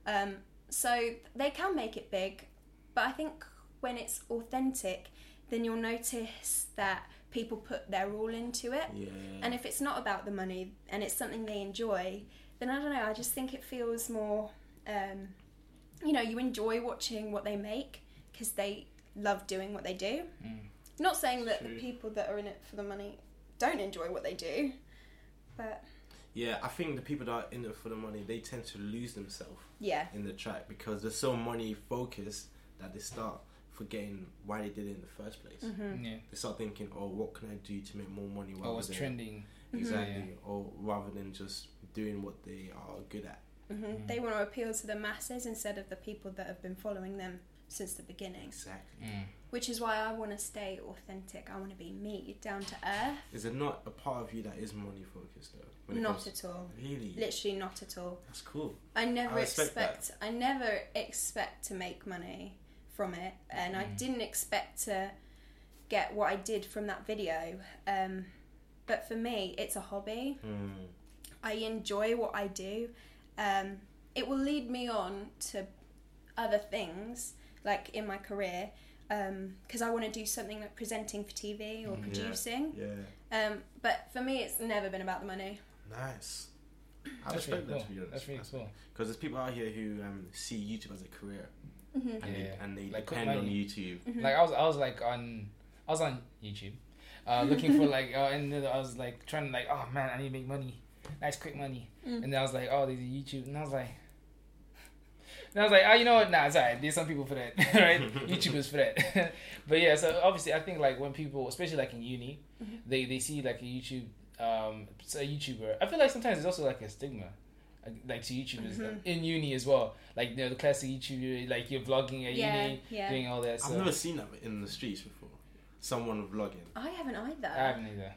Um, so they can make it big, but I think when it's authentic, then you'll notice that people put their all into it. Yeah. And if it's not about the money and it's something they enjoy, then I don't know, I just think it feels more, um, you know, you enjoy watching what they make because they love doing what they do. Mm. Not saying that True. the people that are in it for the money don't enjoy what they do, but Yeah, I think the people that are in it for the money, they tend to lose themselves yeah. in the track because they're so money focused that they start forgetting why they did it in the first place. Mm-hmm. Yeah. They start thinking, oh, what can I do to make more money? Oh, what's than, trending? Exactly. Yeah. Or rather than just doing what they are good at. Mm-hmm. Mm. They want to appeal to the masses instead of the people that have been following them since the beginning. Exactly. Mm. Which is why I want to stay authentic. I want to be me, down to earth. Is there not a part of you that is money focused though? when it Not comes- at all. Really? Literally not at all. That's cool. I never I respect expect. I never expect to make money from it, and I Mm. didn't expect to get what I did from that video. Um, but for me, it's a hobby. Mm. I enjoy what I do. Um, it will lead me on to other things, like in my career, because I want to do something like presenting for T V or Mm. producing. Yeah. Um, but for me, it's never been about the money. Nice. I That's respect really that cool. to be honest. That's really cool. Because there's people out here who um, see YouTube as a career Mm-hmm. and Yeah. they, and they Like quick depend on money. YouTube. Like I was, I was like on, I was on YouTube, uh, looking for like, uh, and then I was like trying to like, oh man, I need to make money, nice quick money, Mm. and then I was like, oh, there's a YouTube, and I was like, and I was like, oh, you know what? Nah, it's alright. There's some people for that, right? YouTubers for that. But yeah, so obviously, I think like when people, especially like in uni, Mhm. they they see like a YouTube, um, a YouTuber. I feel like sometimes there's also like a stigma. Like like to YouTubers Mhm. like, in uni as well, like you know the classic YouTuber, like you're vlogging at Yeah, uni, yeah. doing all that. So. I've never seen that in the streets before. Someone vlogging. I haven't either. I haven't either.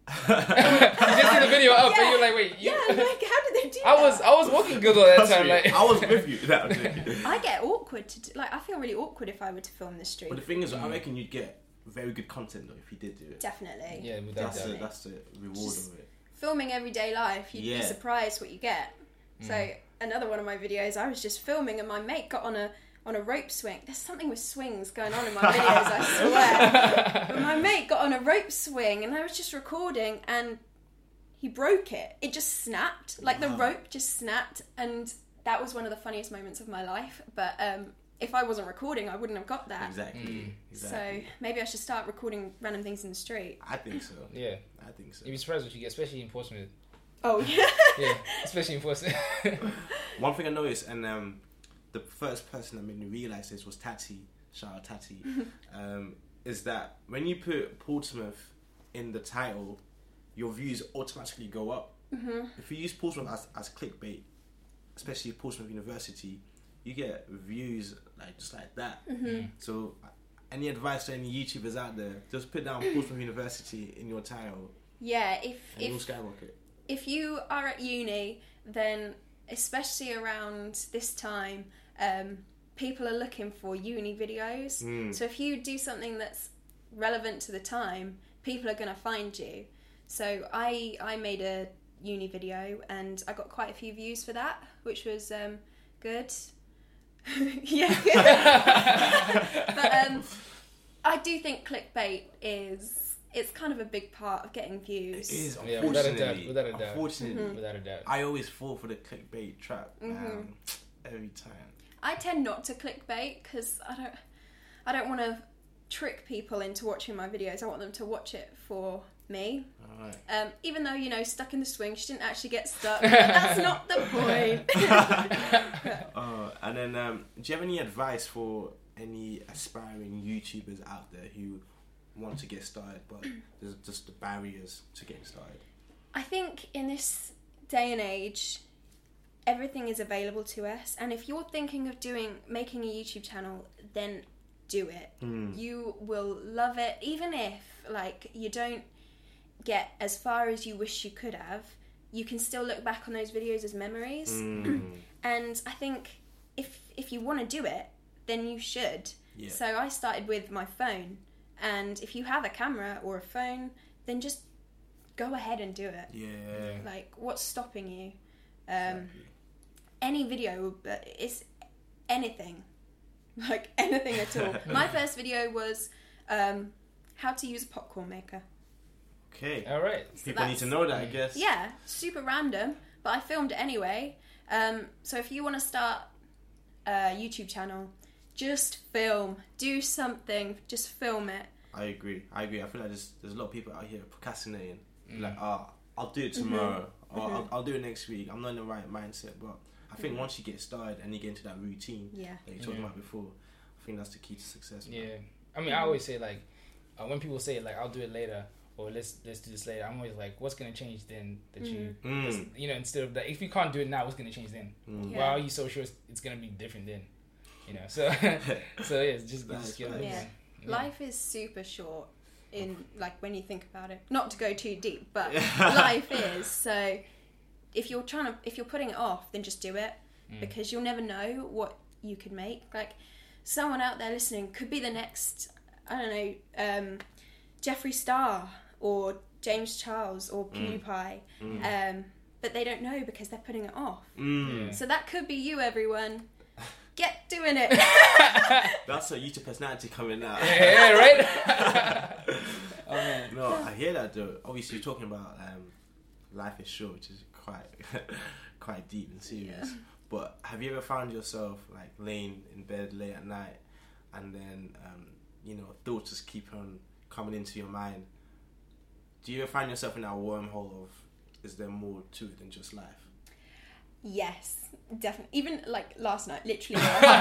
You just see the video up, Yeah. and you're like, wait, you? Yeah, like how did they do I that? was I was walking good all that Trust time, me, like I was with you. That was it. I get awkward to do, like I feel really awkward if I were to film the street. But the thing is, I Mm. reckon you'd get very good content though if you did do it. Definitely. yeah, without That's doubt. the, that's the reward Just- of it. Filming everyday life, you'd Yeah. be surprised what you get. So Mm. another one of my videos, I was just filming and my mate got on a on a rope swing. There's something with swings going on in my videos, I swear. But my mate got on a rope swing and I was just recording and he broke it. It just snapped. Like the Wow. rope just snapped, and that was one of the funniest moments of my life. But um, if I wasn't recording, I wouldn't have got that. Exactly. Mm. Exactly. So maybe I should start recording random things in the street. I think so. Yeah, I think so. you'd be surprised what you get, especially in Portsmouth. Oh yeah. Yeah, especially in Portsmouth. One thing I noticed, and um, the first person that made me realise this was Tati. Shout out Tati. um, is that when you put Portsmouth in the title, your views automatically go up. hmm If you use Portsmouth as, as clickbait, especially Portsmouth University, you get views like just like that. hmm So, uh, any advice to any YouTubers out there? Just put down Portsmouth University in your title, Yeah. If and you'll if skyrocket. if you are at uni, then especially around this time, um, people are looking for uni videos. Mm. So if you do something that's relevant to the time, people are going to find you. So I I made a uni video and I got quite a few views for that, which was um, good. yeah. But um, I do think clickbait is it's kind of a big part of getting views. It is, Yeah, without a doubt, unfortunately. without a doubt. Unfortunately, Mhm. Without a doubt. I always fall for the clickbait trap um, Mhm. every time. I tend not to clickbait because I don't I don't want to trick people into watching my videos. I want them to watch it for me. Alright. Um, even though, you know, stuck in the swing, she didn't actually get stuck. But that's not the point. Uh, and then, um, do you have any advice for any aspiring YouTubers out there who want to get started, but there's just the barriers to getting started? I think in this day and age, everything is available to us. And if you're thinking of doing making a YouTube channel, then do it. Mm. You will love it, even if like you don't get as far as you wish you could have. You can still look back on those videos as memories. Mm. And I think if if you want to do it, then you should. Yeah. So I started with my phone, and if you have a camera or a phone, then just go ahead and do it. Yeah. Like, what's stopping you? Um, Exactly. any video, but it's anything, like anything at all. My first video was um, how to use a popcorn maker. Okay. All right. So People need that's- to know that, I guess. Yeah, super random, but I filmed it anyway. Um, so if you want to start a YouTube channel, just film, do something, just film it. I agree. I agree. I feel like there's there's a lot of people out here procrastinating. Mm. Like, ah, I'll do it tomorrow, or Mhm. I'll, I'll do it next week. I'm not in the right mindset, but I think Mhm. once you get started and you get into that routine Yeah. that you talked Yeah. about before, I think that's the key to success. man. Yeah. I mean, I always say like, uh, when people say like, I'll do it later, or let's let's do this later, I'm always like, what's gonna change then that you, Mm. that's- you know, instead of that, if you can't do it now, what's gonna change then? Mm. Yeah. Why are you so sure it's, it's gonna be different then? You know, so so yeah, it's just Nice, just get nice. it Yeah. going. Yeah. Life is super short in like when you think about it. Not to go too deep, but life is. So if you're trying to if you're putting it off, then just do it Mm. because you'll never know what you could make. Like someone out there listening could be the next, I don't know, um, Jeffree Star or James Charles or Mm. PewDiePie. Mm. Um, but they don't know because they're putting it off. Mm. Yeah. So that could be you, everyone. Get doing it. That's a YouTube personality coming out. Yeah, right. Oh man. No, I hear that though. Obviously, you're talking about um, life is short, which is quite quite deep and serious. Yeah. But have you ever found yourself like laying in bed late at night, and then um, you know thoughts just keep on coming into your mind? Do you ever find yourself in that wormhole of is there more to it than just life? Yes, definitely. Even like last night, literally.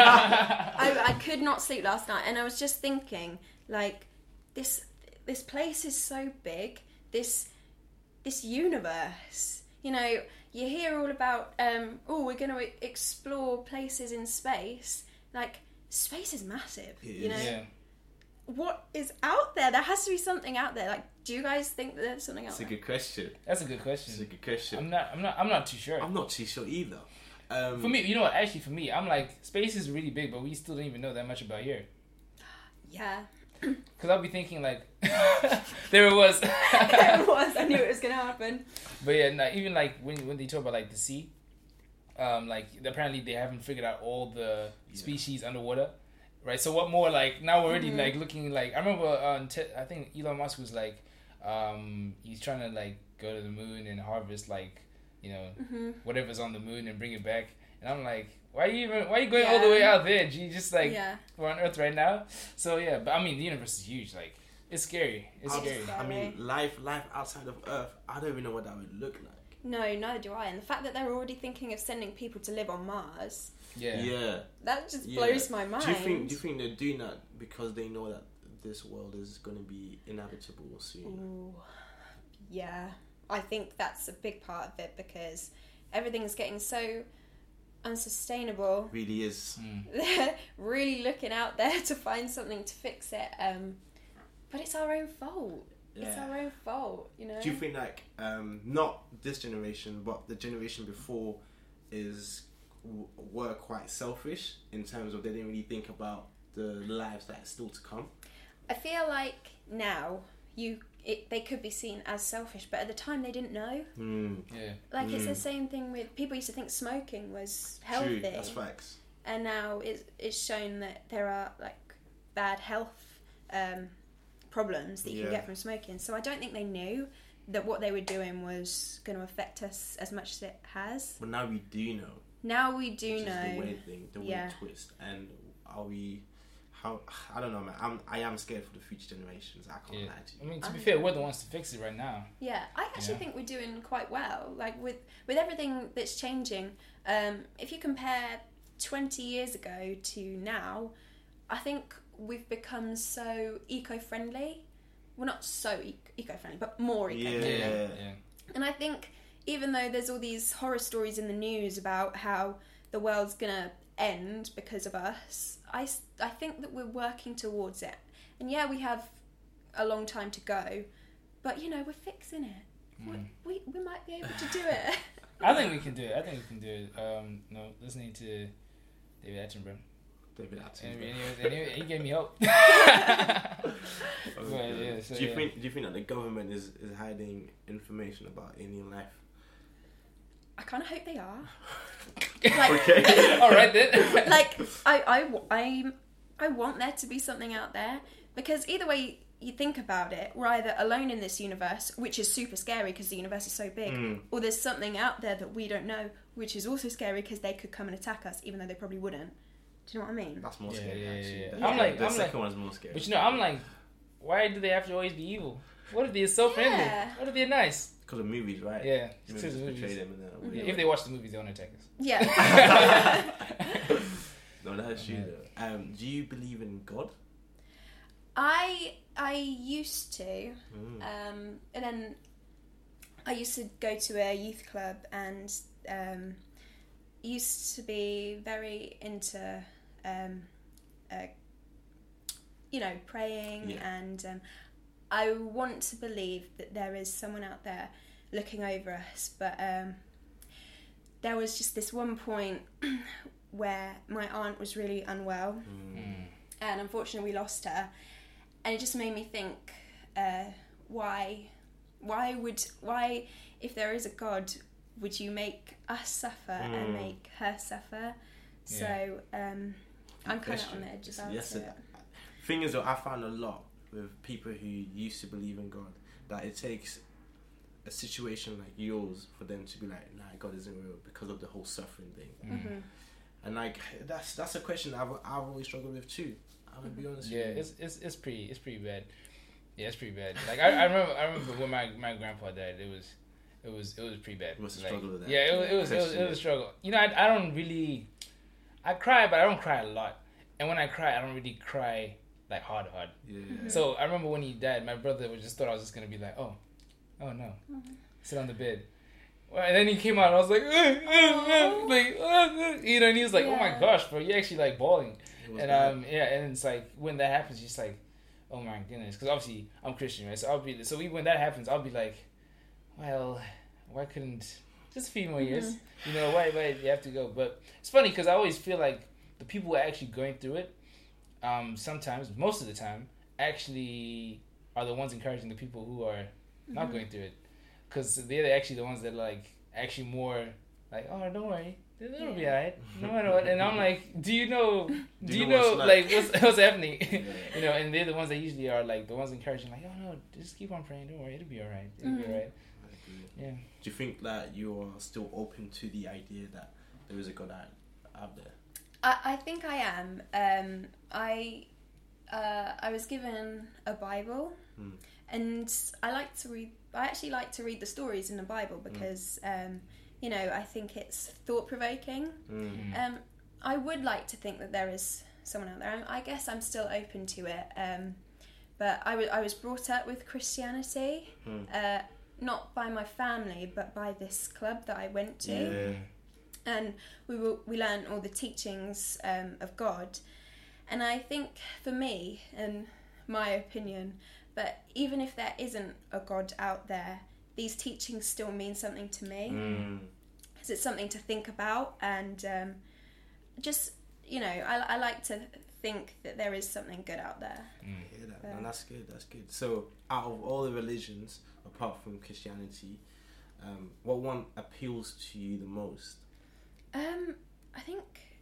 I, I could not sleep last night, and I was just thinking, like, this this place is so big. This this universe. You know, you hear all about, um, oh, we're going to explore places in space. Like, space is massive. It You know, is. Yeah. what is out there? There has to be something out there. Like, do you guys think that there's something out It's a there? good question. That's a good It's a question. good question. I'm not. I'm not. I'm not too sure. I'm not too sure either. Um, For me, you know what? Actually, for me, I'm like, space is really big, but we still don't even know that much about here. Yeah. Because I'll be thinking like, there it was. There it was. I knew it was going to happen. But yeah, no, even like when when they talk about like the sea, um, like apparently they haven't figured out all the Yeah. species underwater, right? So what more like now we're already Mhm. like looking like I remember on te- I think Elon Musk was like, um, he's trying to like go to the moon and harvest like you know hmm whatever's on the moon and bring it back, and I'm like, why are you even why are you going all the way Yeah. out there? G, just like yeah. we're on Earth right now. So yeah, but I mean the universe is huge. Like it's scary. It's I- scary. I mean, life, life outside of Earth. I don't even know what that would look like. No, neither do I. And the fact that they're already thinking of sending people to live on Mars, Yeah. Yeah. that just Yeah. blows my mind. Do you think? Do you think they're doing that because they know that this world is going to be inhabitable soon? Ooh, yeah, I think that's a big part of it because everything's getting so unsustainable. Really is. Mm. They're really looking out there to find something to fix it. Um, but it's our own fault. It's Yeah. our own fault, you know. Do you think like um, not this generation, but the generation before is w- were quite selfish in terms of they didn't really think about the lives that are still to come? I feel like now you it, they could be seen as selfish, but at the time they didn't know. Mm. Yeah. Like it's the Mm. same thing with people used to think smoking was healthy, True, that's facts. and now it's it's shown that there are like bad health um, problems that you Yeah. can get from smoking. So I don't think they knew that what they were doing was going to affect us as much as it has. But now we do know. Now we do which is know. the weird thing, the Yeah. weird twist. And are we? How? I don't know, man. I'm. I am scared for the future generations. I can't Yeah. lie to I you. mean, to be I- fair, we're the ones to fix it right now. Yeah, I actually Yeah. think we're doing quite well. Like with with everything that's changing, um, if you compare twenty years ago to now, I think we've become so eco-friendly. Well, not so e- eco-friendly, but more eco-friendly. Yeah. Yeah. And I think even though there's all these horror stories in the news about how the world's gonna end because of us, I, s- I think that we're working towards it. And yeah, we have a long time to go, but you know, we're fixing it. Mm. We, we we might be able to do it. I think we can do it. I think we can do it. Um, no, listening to David Attenborough. David And, Attenborough. and, and he gave me hope. Oh, But, God. yeah, so, do you yeah. think? Do you think that the government is, is hiding information about alien life? I kind of hope they are. Like, Okay. All right then. like I, I, I, I want there to be something out there, because either way you think about it, we're either alone in this universe, which is super scary because the universe is so big, Mm. or there's something out there that we don't know, which is also scary because they could come and attack us, even though they probably wouldn't. Do you know what I mean? That's more Yeah, scary, yeah, yeah, actually. yeah. The- I'm like- the I'm second like- one's more scary. But you know, I'm like, why do they have to always be evil? What if they're so friendly? Yeah. What if they're nice? Because of movies, right? Yeah, The it's movies 'cause of portray movies. them in a Mhm. Yeah, way. if they watch the movies, they won't attack us. Yeah. No, that's true Yeah. though. Um, do you believe in God? I I used to, Mm. um, and then I used to go to a youth club and um, used to be very into, um, uh, you know, praying, Yeah. and um, I want to believe that there is someone out there looking over us. But um, there was just this one point where my aunt was really unwell, Mm. Mm. and unfortunately we lost her, and it just made me think, uh, why why would why if there is a God, would you make us suffer and Mm. make her suffer? So um, I'm kind of on the edge about Yes, it. it- thing is, though, I found a lot with people who used to believe in God that it takes a situation like yours for them to be like, nah, God isn't real because of the whole suffering thing. Mhm. And like that's that's a question I've I've always struggled with too. I'm gonna be honest. Yeah, with you. it's it's it's pretty it's pretty bad. Yeah, it's pretty bad. Like I, I remember I remember when my, my grandpa died, it was it was it was pretty bad. You must have Like, struggled with that. Yeah, it was it was, it was, it was a struggle. You know, I, I don't really I cry, but I don't cry a lot. And when I cry, I don't really cry like hard hard. Yeah. So I remember when he died, my brother was just thought I was just gonna be like, oh, oh no, sit on the bed. Well, and then he came out, and I was like, uh, uh, uh, like, uh, uh, you know, and he was like, oh my Yeah. gosh, bro, you're actually like bawling. It was And bad. um, yeah, and it's like when that happens, you're just like, oh my goodness, because obviously I'm Christian, right? So I'll be so we, when that happens, I'll be like, well, why couldn't just a few more years? You know, why why do you have to go? But it's funny because I always feel like the people who are actually going through it, um, sometimes, most of the time, actually are the ones encouraging the people who are not going through it, because they're actually the ones that are like actually more like, oh, don't worry, it'll be alright, no matter what. And I'm like, do you know? Do, you know, what's like what's what's happening? Yeah. You know, and they're the ones that usually are like the ones encouraging, like, oh no, just keep on praying, don't worry, it'll be alright, it'll be Mhm. alright. I agree. Yeah. Do you think that you are still open to the idea that there is a God out, out there? I, I think I am. Um, I uh, I was given a Bible, Hmm. and I like to read. I actually like to read the stories in the Bible because um, you know, I think it's thought provoking. Mm. Um, I would like to think that there is someone out there. I guess I'm still open to it. Um, but I wa- I was brought up with Christianity, Hmm. uh, not by my family, but by this club that I went to. Yeah. And we were, we learned all the teachings um, of God. And I think for me, and my opinion, but even if there isn't a God out there, these teachings still mean something to me. Mm. Because it's something to think about, and um, just, you know, I, I like to think that there is something good out there. I hear that. Yeah. And that's good. That's good. So, out of all the religions apart from Christianity, um, what one appeals to you the most? Um, I think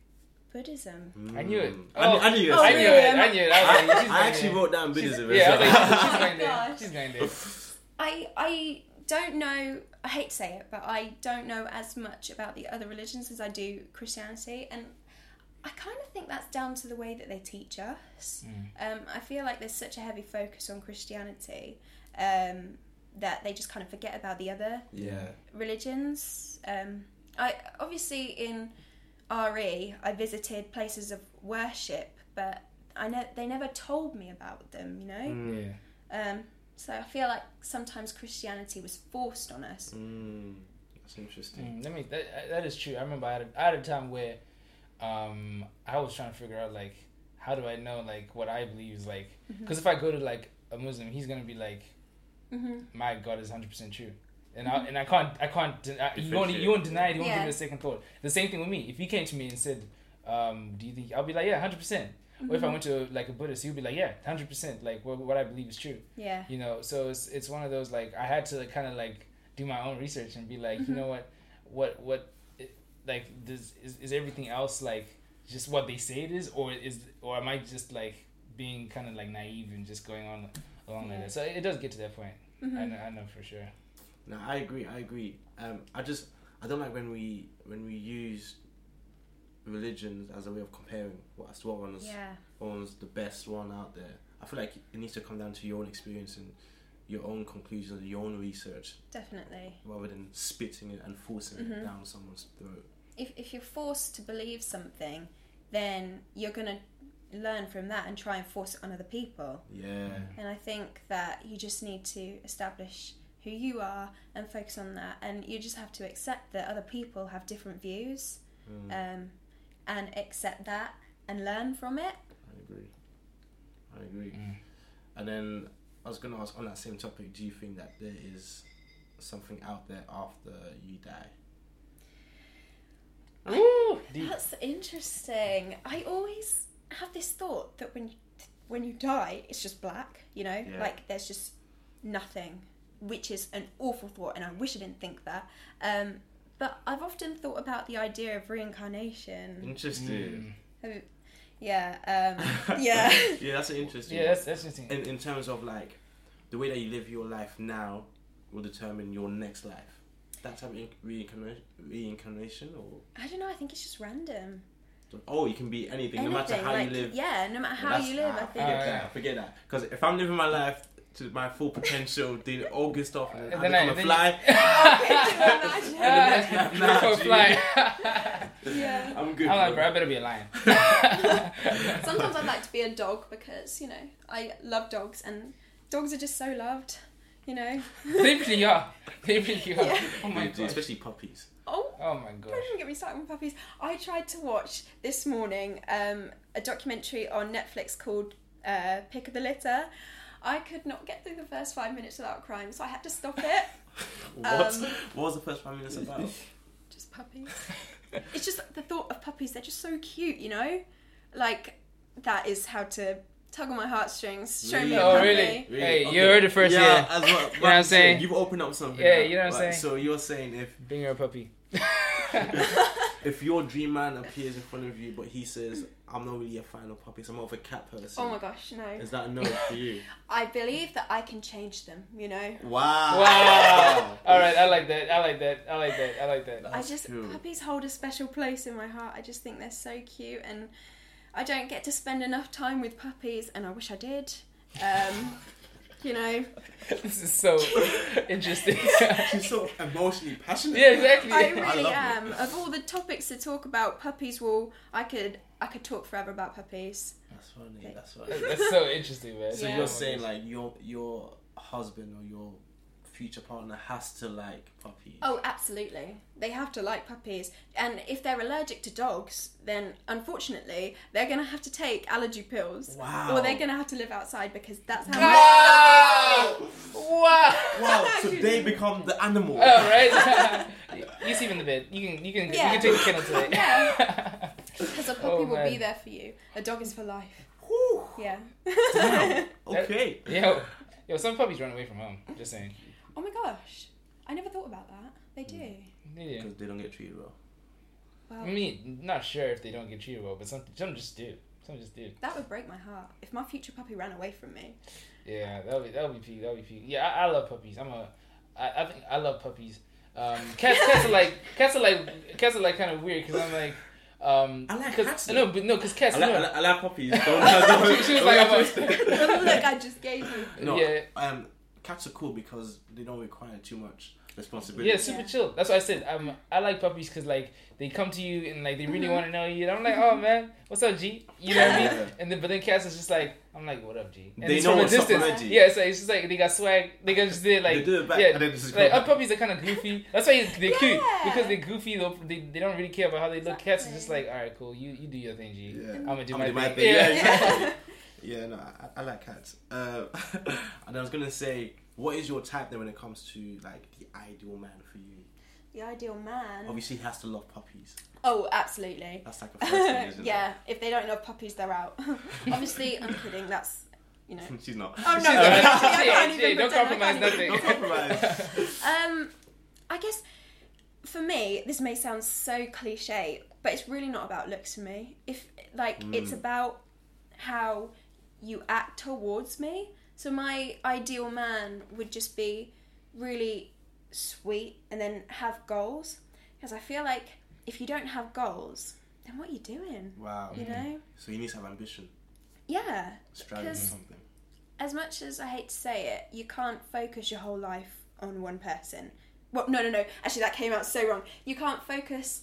Buddhism. I knew it. Mm. I, knew, Oh. I knew you. Oh, I were knew saying really? it. I knew it. I was I, like, she's I going actually there. wrote down She's- Buddhism. Yeah, I as was well. like, she's going there. Gosh. She's going there. I I don't know. I hate to say it, but I don't know as much about the other religions as I do Christianity, and I kind of think that's down to the way that they teach us. Um, I feel like there's such a heavy focus on Christianity um, that they just kind of forget about the other Yeah. religions. Um, I obviously in R E I visited places of worship, but I know they never told me about them. You know. Mm. Yeah. Um, so I feel like sometimes Christianity was forced on us. Mm. That's interesting. Mm, let me. That, that is true. I remember I had, a, I had a time where um, I was trying to figure out like how do I know like what I believe is like, because if I go to like a Muslim, he's gonna be like, Mm-hmm. my God is one hundred percent true, and I and I can't I can't den- I, you won't Differentiate. you won't deny it. You won't Yeah. give it a second thought. The same thing with me. If he came to me and said, um, "Do you think?" I'll be like, "Yeah, one hundred percent." Or if I went to like a Buddhist, he'll be like, "Yeah, one hundred percent." Like what, what I believe is true. Yeah. You know, so it's it's one of those like I had to kind of like do my own research and be like, you know what, what what like does is, is everything else like just what they say it is, or is or am I just like being kind of like naive and just going on along Yeah. like that? So it does get to that point. Mhm. I know, I know for sure. No, I agree. I agree. Um, I just I don't like when we when we use religions as a way of comparing what's what one's Yeah. what one's the best one out there. I feel like it needs to come down to your own experience and your own conclusions, your own research, Definitely. rather than spitting it and forcing Mhm. it down someone's throat. If if you're forced to believe something, then you're gonna learn from that and try and force it on other people. Yeah. And I think that you just need to establish who you are and focus on that. And you just have to accept that other people have different views, Mm, um, and accept that and learn from it. I agree. I agree. Mm. And then I was going to ask on that same topic, do you think that there is something out there after you die? Ooh, deep. That's interesting. I always have this thought that when you, when you die, it's just black, you know? Yeah. Like, there's just nothing, which is an awful thought, and I wish I didn't think that. Um, but I've often thought about the idea of reincarnation. Interesting. Mm. Yeah, um, yeah. Yeah, that's an interesting Yeah, that's that's interesting. in, in terms of like the way that you live your life now will determine your next life. That type of reincarnation, reincarnation or I don't know, I think it's just random. oh, you can be anything, no matter Anything, how like, you live. Yeah, no matter how That's- you live, ah, I think. Forget Uh, that. Forget that. Because if I'm living my life to my full potential, doing all good stuff, and then And I then become I- a then fly, Imagine. and the next Go nah, G. Yeah. I'm good. I'm like, bro. bro, I better be a lion. Sometimes I'd like to be a dog because, you know, I love dogs and dogs are just so loved, you know. They really are. They really are. Yeah. Oh my Dude, god. especially puppies. Oh, Oh my don't gosh. even get me started with puppies. I tried to watch this morning um, a documentary on Netflix called uh, Pick of the Litter. I could not get through the first five minutes without crying, so I had to stop it. What? Um, what was the first five minutes about? Just puppies. It's just the thought of puppies, they're just so cute, you know? Like, that is how to tug on my heartstrings. Show me a Oh, puppy. really? Really? Hey, Okay. you heard it first, yeah. As well, what I'm saying? You've opened up something. Yeah, now. you know what I'm Right, saying? So you're saying if Bring her a puppy. if your dream man appears in front of you, but he says, "I'm not really a fan of puppies. I'm more of a cat person." Oh my gosh, no. Is that a no for you? I believe that I can change them, you know? Wow. Wow. All right, I like that. I like that. I like that. I like that. That's I just, cool. puppies hold a special place in my heart. I just think they're so cute and I don't get to spend enough time with puppies and I wish I did. Um, you know, This is so interesting. She's so emotionally passionate. Yeah, exactly. I I really love am. Of all the topics to talk about, puppies will, I could, I could talk forever about puppies. That's funny. That's funny. That's so interesting, man. So Yeah. you're saying like your your husband or your future partner has to like puppies? Oh, absolutely. They have to like puppies. And if they're allergic to dogs, then unfortunately, they're going to have to take allergy pills. Wow. Or they're going to have to live outside because that's how... Wow! Wow! Wow. So they become the animal. Oh, right. You sleep in the bed. You can you can Yeah. you can take the kennel today. Yeah. Because a puppy Oh, will man. be there for you. A dog is for life. Whew. Yeah. Damn. Okay. Yo, yo, some puppies run away from home. Just saying. Oh my gosh. I never thought about that. They do. They do. Because they don't get treated well. Well, I mean, not sure if they don't get treated well, but some some just do. Some just do. that would break my heart. If my future puppy ran away from me. Yeah, that would be that would be peak. That would be peak. Yeah, I, I love puppies. I'm a, I, I think I love puppies. Um, cats, cats are like cats are like cats are like kind of weird because I'm like. Um, I like 'cause- cats, though. No, but no, because cats. I like, no, I like, I like puppies. Don't, don't, She- she was don't like, get I'm a- twisted. The look I just gave you. No, Yeah. um, cats are cool because they don't require too much responsibility. Yeah, super Yeah. chill. That's why I said um, I like puppies because like they come to you and like they really Mhm. want to know you. And I'm like, oh man, what's up, G? You know what I mean? Yeah. And then but then cats is just like, I'm like, what up, G? And They it's know from a what's up distance. already. Yeah, so it's just like they got swag. They can just did like They do it back, yeah, and then just like go our back. puppies are kind of goofy. That's why they're cute Yeah. because they're goofy. Though they they don't really care about how they look. Cats are just Exactly. like, all right, cool. You you do your thing, G. Yeah. I'm gonna do I'm my gonna thing. do my thing. Yeah, Yeah. exactly. Yeah, no, I, I like cats. Uh, and I was gonna say, what is your type then when it comes to like the ideal man for you? The ideal man. Obviously, he has to love puppies. Oh, absolutely. That's like a first thing, isn't Yeah, if they don't love puppies, they're out. Obviously, I'm kidding. That's, you know. it? She's not. Oh, no, She's yeah, like, yeah, I G, can't G, even don't pretend, I compromise can't even- nothing. No compromise. Um, I guess for me, this may sound so cliche, but it's really not about looks for me. If like Mm. it's about how you act towards me. So my ideal man would just be really sweet and then have goals. Because I feel like if you don't have goals, then what are you doing? Wow. You know? So you need to have ambition, Yeah. striving for 'Cause- something. As much as I hate to say it, you can't focus your whole life on one person. Well, no, no, no. Actually, that came out so wrong. You can't focus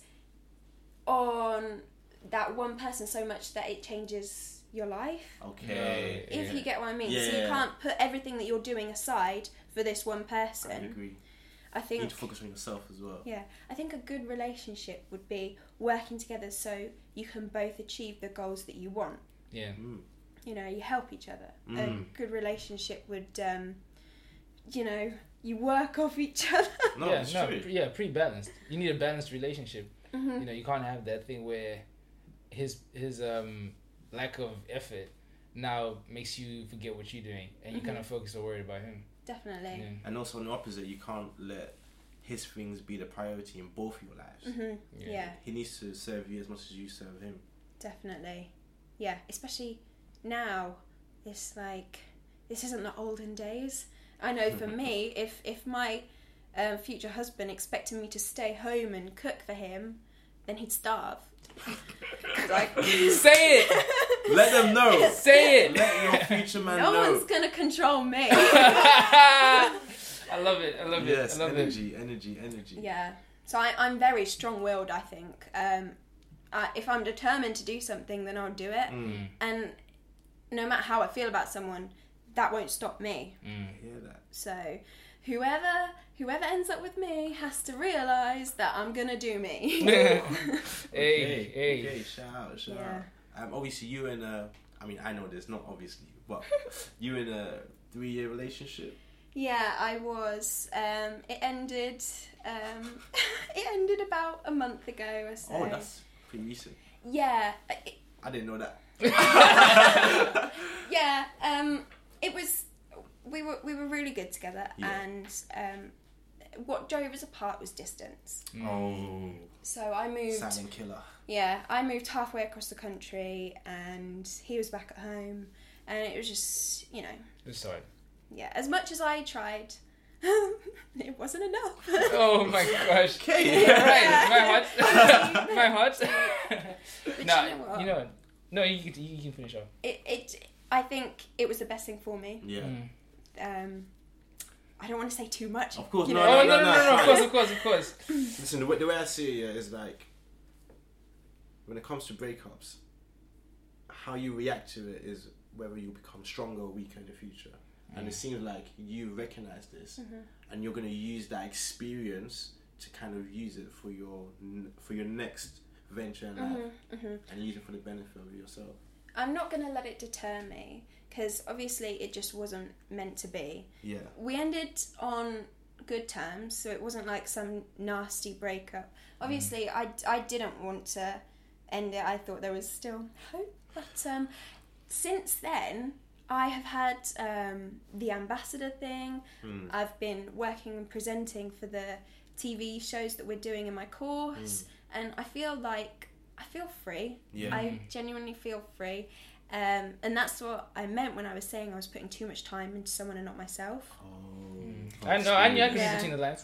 on that one person so much that it changes your life. Okay. Yeah. If you get what I mean. So Yeah. you can't put everything that you're doing aside for this one I person. agree. I You think need to focus on yourself as well. Yeah, I think a good relationship would be working together so you can both achieve the goals that you want. Yeah. Mm. You know, you help each other. Mm. A good relationship would, um, you know, you work off each other. No, yeah, it's no, true. pre- yeah, pretty balanced. You need a balanced relationship. Mm-hmm. You know, you can't have that thing where his his um lack of effort now makes you forget what you're doing and you Mhm. kind of focus or worried about him. Definitely. Yeah. And also on the opposite, you can't let his things be the priority in both your lives. Mm-hmm. Yeah. Yeah, He needs to serve you as much as you serve him. definitely. Yeah, especially now. It's like, this isn't the olden days. I know for me, if, if my um, future husband expected me to stay home and cook for him, then he'd starve. like, Say it! Let them know. Say it! Let your future man no know. one's gonna control me. I love it. I love Yes, it. I love energy, energy, energy. Yeah. So I, I'm very strong-willed, I think. Um, I, if I'm determined to do something, then I'll do it. Mm. And no matter how I feel about someone, that won't stop me. it. Mm. I hear that. So whoever whoever ends up with me has to realise that I'm gonna do me. Hey, Okay, hey. okay, shout out, shout Yeah. out. Um, obviously, you in a, I mean, I know this, not obviously, but you in a three-year relationship. Yeah, I was. Um, it ended. Um, it ended about a month ago or so. Oh, that's pretty recent. Yeah. It, I didn't know that. yeah. Um, it was. We were we were really good together, Yeah. and um, what drove us apart was distance. Mm. Oh, So I moved. silent killer. Yeah, I moved halfway across the country, and he was back at home, and it was just, you know, It's hard. yeah. As much as I tried, it wasn't enough. Oh my gosh. Okay. All right, my heart. my heart. But no, you know what? you know what? No, you can, you can finish off. It, it. I think it was the best thing for me. Yeah. Mm. Um, I don't want to say too much. Of course, you no, know? Oh, no, no, no, no, of fine. course, of course, of course. Listen, the way, the way I see it is like, when it comes to breakups, how you react to it is whether you become stronger or weaker in the future. And it seems like you recognize this, Mhm. and you're going to use that experience to kind of use it for your n- for your next venture in life, Mhm, mhm. and use it for the benefit of yourself. I'm not going to let it deter me, because obviously it just wasn't meant to be. Yeah. We ended on good terms, so it wasn't like some nasty breakup. Obviously, I, I didn't want to end it. I thought there was still hope. But um, since then, I have had um, the ambassador thing. Mm. I've been working and presenting for the T V shows that we're doing in my course. And I feel like, I feel free. Yeah. I genuinely feel free. Um, and that's what I meant when I was saying I was putting too much time into someone and not myself. Oh. I know, I knew I could Yeah. read between the lines.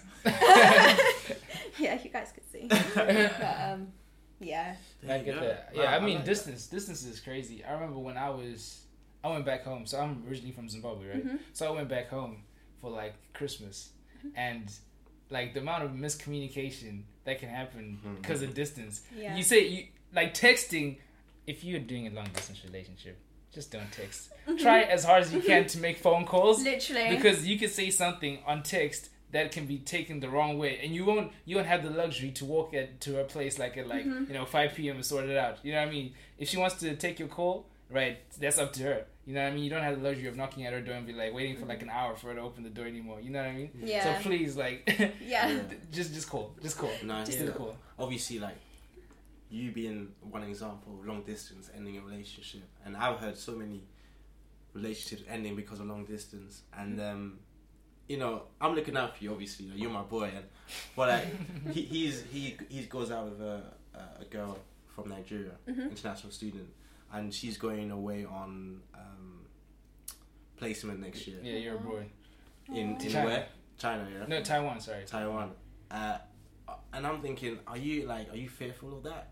Yeah, you guys could see. But, um, yeah. I get that. Wow, Yeah, I mean, like distance. Distance is crazy. I remember when I was, I went back home. So I'm originally from Zimbabwe, right? Mhm. So I went back home for like Christmas, and like the amount of miscommunication that can happen Mhm. because of distance. Yeah. You say you like texting. If you're doing a long distance relationship, just don't text. Try as hard as you can to make phone calls. Literally. Because you can say something on text that can be taken the wrong way, and you won't you won't have the luxury to walk at to her place like at like Mhm. you know five p.m. and sort it out. You know what I mean? If she wants to take your call, right, that's up to her. You know what I mean? You don't have the luxury of knocking at her door and be like waiting for like an hour for her to open the door anymore. You know what I mean? Yeah. So please, like, Yeah. Yeah. just just call, just call, No, I just hear do that. call. Obviously, like, you being one example of long distance ending a relationship, and I've heard so many relationships ending because of long distance, and um, you know, I'm looking out for you. Obviously, like, you're my boy, and but like he he's he he goes out with a a girl from Nigeria, Mm-hmm. international student, and she's going away on um, placement next year. Yeah, you're a boy. In in China. where? China, yeah. No, Taiwan. Sorry. Taiwan. Uh, and I'm thinking, are you like, are you fearful of that?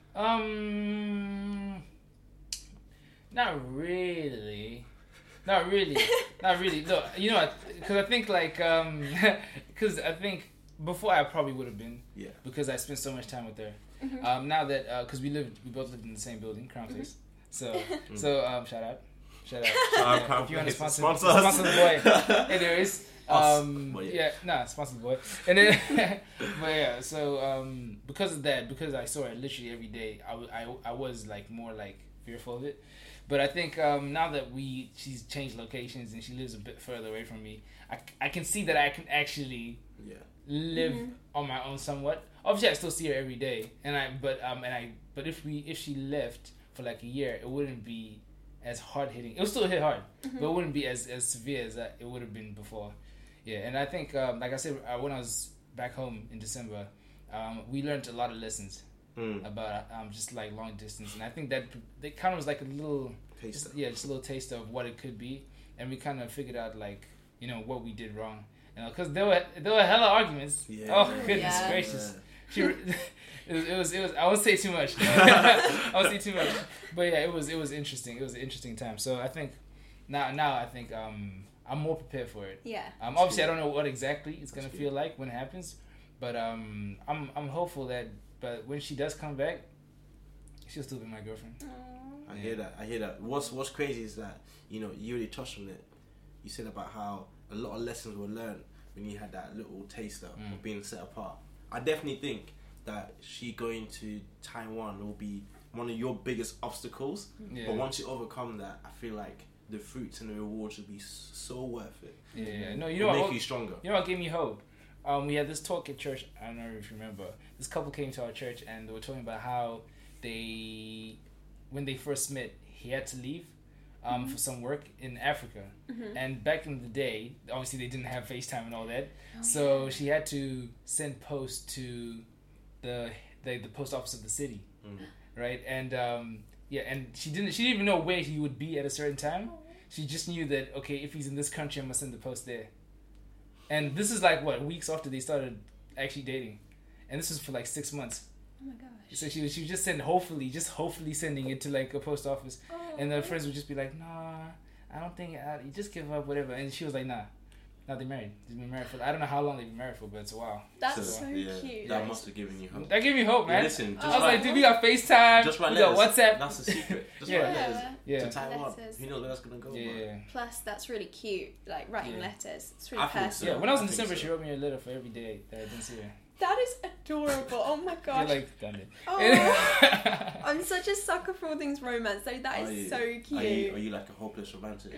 Um, not really. Not really. Not really. Look, you know, because I think like, um, because I think before I probably would have been. Yeah. Because I spent so much time with her. Mm-hmm. Um, now that because we lived, we both lived in the same building, Crown Place. So, Mm. so um, shout out, shout out. Shout out Yeah, Crown if you want to Place. sponsor, Sponsor us. sponsor the boy. Anyways. Us. Um, Well, yeah. yeah, nah, sponsor the boy. And then, but yeah, so um, because of that, because I saw her literally every day, I, w- I, I was like more like fearful of it. But I think um, now that we she's changed locations and she lives a bit further away from me, I, I can see that I can actually Yeah. live Mhm. on my own somewhat. Obviously, I still see her every day, and I but um and I but if we if she left for like a year, it wouldn't be as hard hitting. It would still hit hard, but it wouldn't be as as severe as that it would have been before. Yeah, and I think, um, like I said, uh, when I was back home in December, um, we learned a lot of lessons Mm. about um, just like long distance, and I think that that kind of was like a little, Taster. just, yeah, just a little taste of what it could be, and we kind of figured out like you know what we did wrong, you know, because there were there were hella arguments. Yeah. Oh goodness Yeah. gracious, she, it, was, it was it was I won't say too much. I won't say too much, but yeah, it was it was interesting. It was an interesting time. So I think now now I think um, I'm more prepared for it. Yeah. Um, obviously, I don't know what exactly it's gonna feel like when it happens, but um, I'm I'm hopeful that. But when she does come back, she'll still be my girlfriend. I hear that. I hear that. What's What's crazy is that you know you already touched on it. You said about how a lot of lessons were learned when you had that little taster Mm. of being set apart. I definitely think that she going to Taiwan will be one of your biggest obstacles. Yeah. But once you overcome that, I feel like the fruits and the rewards will be s- so worth it. Yeah, yeah. No, you know It'll what? make you stronger. You know what gave me hope? Um, we had this talk at church. I don't know if you remember. This couple came to our church and they were talking about how they, when they first met, he had to leave um, for some work in Africa. Mm-hmm. And back in the day, obviously they didn't have FaceTime and all that. So she had to send post to the the, the post office of the city, Mm. right? And um, yeah, and she didn't she didn't even know where he would be at a certain time. She just knew that okay, if he's in this country, I'm gonna send the post there. And this is like what weeks after they started actually dating, and this was for like six months. Oh my gosh. So she was she was just send hopefully just hopefully sending it to like a post office, Oh. and the friends would just be like, nah, I don't think uh, you just give up whatever. And she was like, nah. Now they're married. They've been married for I don't know how long they've been married for, but it's a while. That's So, so yeah, cute. that Like, must have given you hope. That gave me hope, Yeah, man. listen, just I was write, like, dude, we got FaceTime, just write we got letters. WhatsApp. That's the secret. Just Yeah. write letters Yeah. to Taiwan. Letters. Who knows where that's gonna go? Yeah, bro. yeah, Plus, that's really cute. Like writing Yeah. letters. It's really I think so. personal. yeah. When I was in I think December, so. she wrote me a letter for every day that I didn't see her. That is adorable. Oh my You're gosh. like, done it. Oh, I'm such a sucker for all things romance. So that Are is you- so Are you, cute. are you like a hopeless romantic?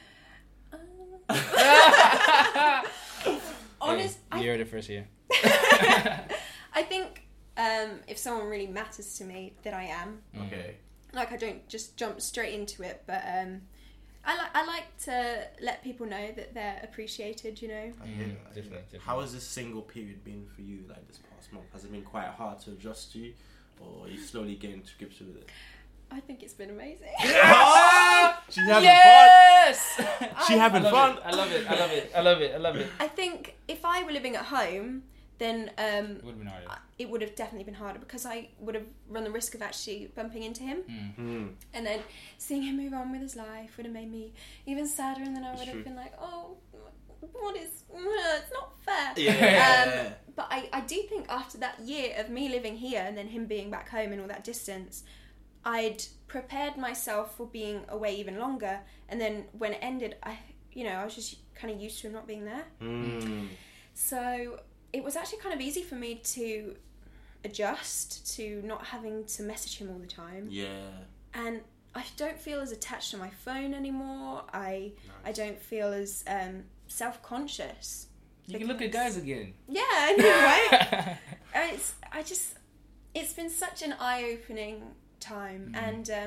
Uh, Honest, Hey, you heard it first here. I think um, if someone really matters to me, that I am. Okay. Like I don't just jump straight into it, but um, I like I like to let people know that they're appreciated. You know. I hear Mhm, that, I hear definitely, that. definitely. How has this single period been for you, like this past month? Has it been quite hard to adjust to, or are you slowly getting to grips with it? I think it's been amazing. She's having Yes! fun. She having I love fun. it. I love it. I love it. I love it. I love it. I think if I were living at home, then um, It would have been harder. it would have definitely been harder because I would have run the risk of actually bumping into him. Mm. Mm. And then seeing him move on with his life would have made me even sadder, and then I It's would have true. been like, oh, what is, uh, it's not fair. Yeah. Um, but I, I do think after that year of me living here and then him being back home and all that distance, I'd prepared myself for being away even longer. And then when it ended, I, you know, I was just kind of used to him not being there. Mm. So it was actually kind of easy for me to adjust to not having to message him all the time. Yeah. And I don't feel as attached to my phone anymore. I Nice. I don't feel as um, self-conscious. You can look at because- guys again. Yeah, I know, right? And it's I just it's been such an eye-opening time, Mm. and um,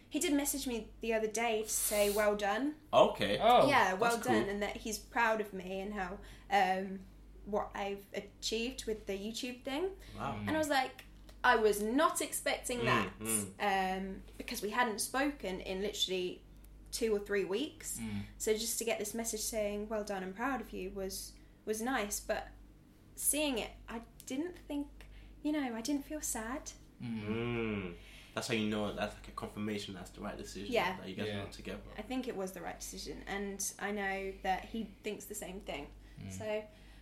he did message me the other day to say well done. Okay. Oh. yeah, well that's done, cool. and that he's proud of me and how um, what I've achieved with the YouTube thing. Wow. And I was like, I was not expecting Mm, that mm. Um, because we hadn't spoken in literally two or three weeks. Mm. So just to get this message saying well done and proud of you was was nice. But seeing it, I didn't think, you know, I didn't feel sad. Mm. Mm. That's how you know that's like a confirmation that's the right decision. Yeah. That you guys Yeah. are together. I think it was the right decision, and I know that he thinks the same thing. Mm. So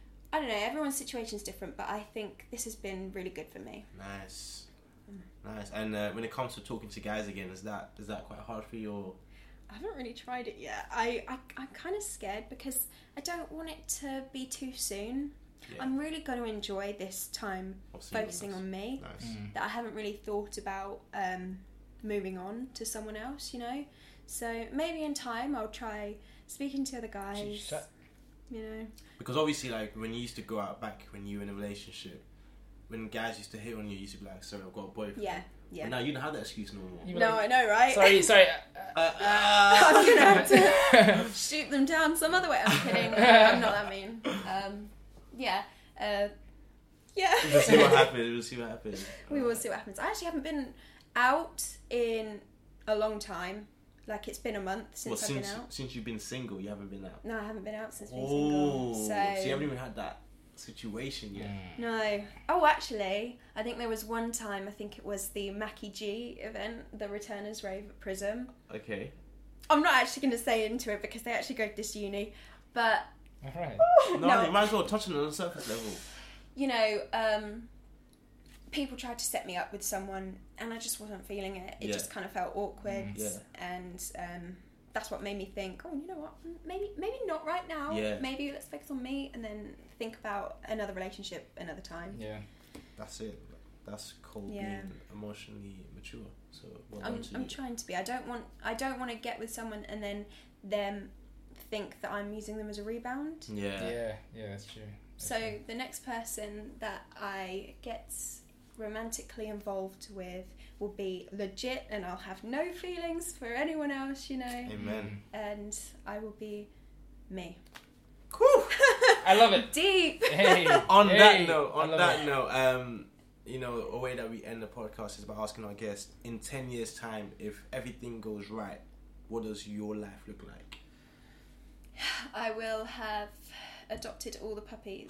I don't know, everyone's situation's different, but I think this has been really good for me. Nice. Nice. And uh, when it comes to talking to guys again, is that is that quite hard for you? Or? I haven't really tried it yet. I, I, I'm kind of scared because I don't want it to be too soon. Yeah. I'm really going to enjoy this time Of focusing singleness. on me. Nice. Mm. That I haven't really thought about um, moving on to someone else, you know? So maybe in time I'll try speaking to other guys, Shut- you know? Because obviously, like when you used to go out back when you were in a relationship, when guys used to hit on you, you used to be like, "Sorry, I've got a boyfriend." Yeah, yeah. But now you don't have that excuse no more. You were No, like, I know, right? Sorry, sorry. Uh, uh, I'm going to have to shoot them down some other way. I'm kidding. I'm not that mean. Um, yeah. Uh, yeah. we'll see what happens. We'll see what happens. We will see what happens. I actually haven't been out in a long time. Like, it's been a month since Well, I've since been out. since you've been single, you haven't been out. No, I haven't been out since being Oh, single. so So, you haven't even had that situation yet. Mm. no. Oh, actually, I think there was one time, I think it was the Mackie G event, the Returners Rave at Prism. Okay. I'm not actually going to say into it because they actually go to this uni. But, All right. No, no, you might as well touch on it on the surface level. you know, um, people tried to set me up with someone and I just wasn't feeling it. It Yeah. just kind of felt awkward. Mm. Yeah. And um, that's what made me think, oh, you know what, maybe maybe not right now. Yeah. Maybe let's focus on me and then think about another relationship another time. Yeah. That's it. That's called Yeah. being emotionally mature. So well I'm done to I'm you. trying to be. I don't want I don't want to get with someone and then them think that I'm using them as a rebound. Yeah. Yeah. Yeah. That's true. That's So true. the next person that I get romantically involved with will be legit and I'll have no feelings for anyone else, you know. Amen. And I will be me. I love it. Deep. Hey. On hey, that note, I on love that it. note, um, you know, a way that we end the podcast is by asking our guests, in ten years' time, if everything goes right, what does your life look like? I will have adopted all the puppies.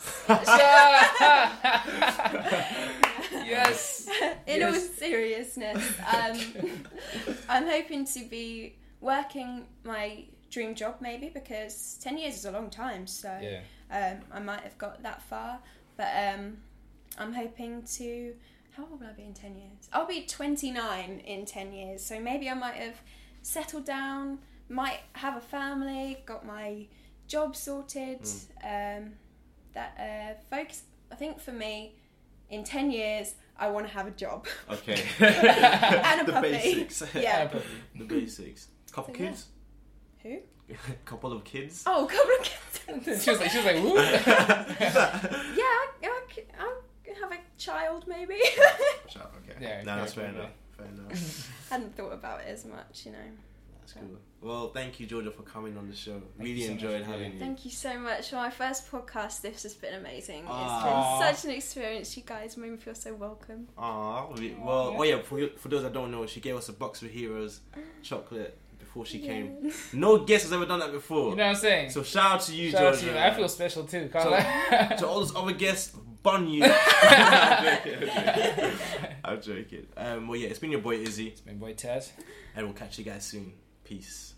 Yes. In Yes. all seriousness, um, I'm hoping to be working my dream job maybe because ten years is a long time, so Yeah. um, I might have got that far. But um, I'm hoping to. How old will I be in ten years? I'll be twenty-nine in ten years, so maybe I might have settled down, might have a family, got my job sorted. Um, that uh, focus. I think for me, in ten years, I want to have a job. Okay. And a the puppy. basics. Yeah. The basics. Couple So, yeah. kids? Who? Couple of kids? Oh, a couple of kids. She was like, she was like, woo. Yeah, I, I, c- I'll have a child maybe. Okay. Yeah, no, that's fair, fair fair, enough. Fair enough. Hadn't thought about it as much, you know. That's cool. Well, thank you, Georgia, for coming on the show. Thank really you so much enjoyed for having doing you. Thank you so much for my first podcast. This has been amazing. Aw. It's been such an experience. You guys made me feel so welcome. Aw, we- well, oh yeah, for, for those that don't know, she gave us a box of Heroes chocolate before she came. Yeah. No guest has ever done that before. You know what I'm saying? So shout out to you, Shout out Georgia. to you, man. I feel special too. So, Carla. to all those other guests, bun you. I'm joking. I'm joking. I'm joking. Um, well, yeah, it's been your boy Izzy, It's been boy Ted. and we'll catch you guys soon. Peace.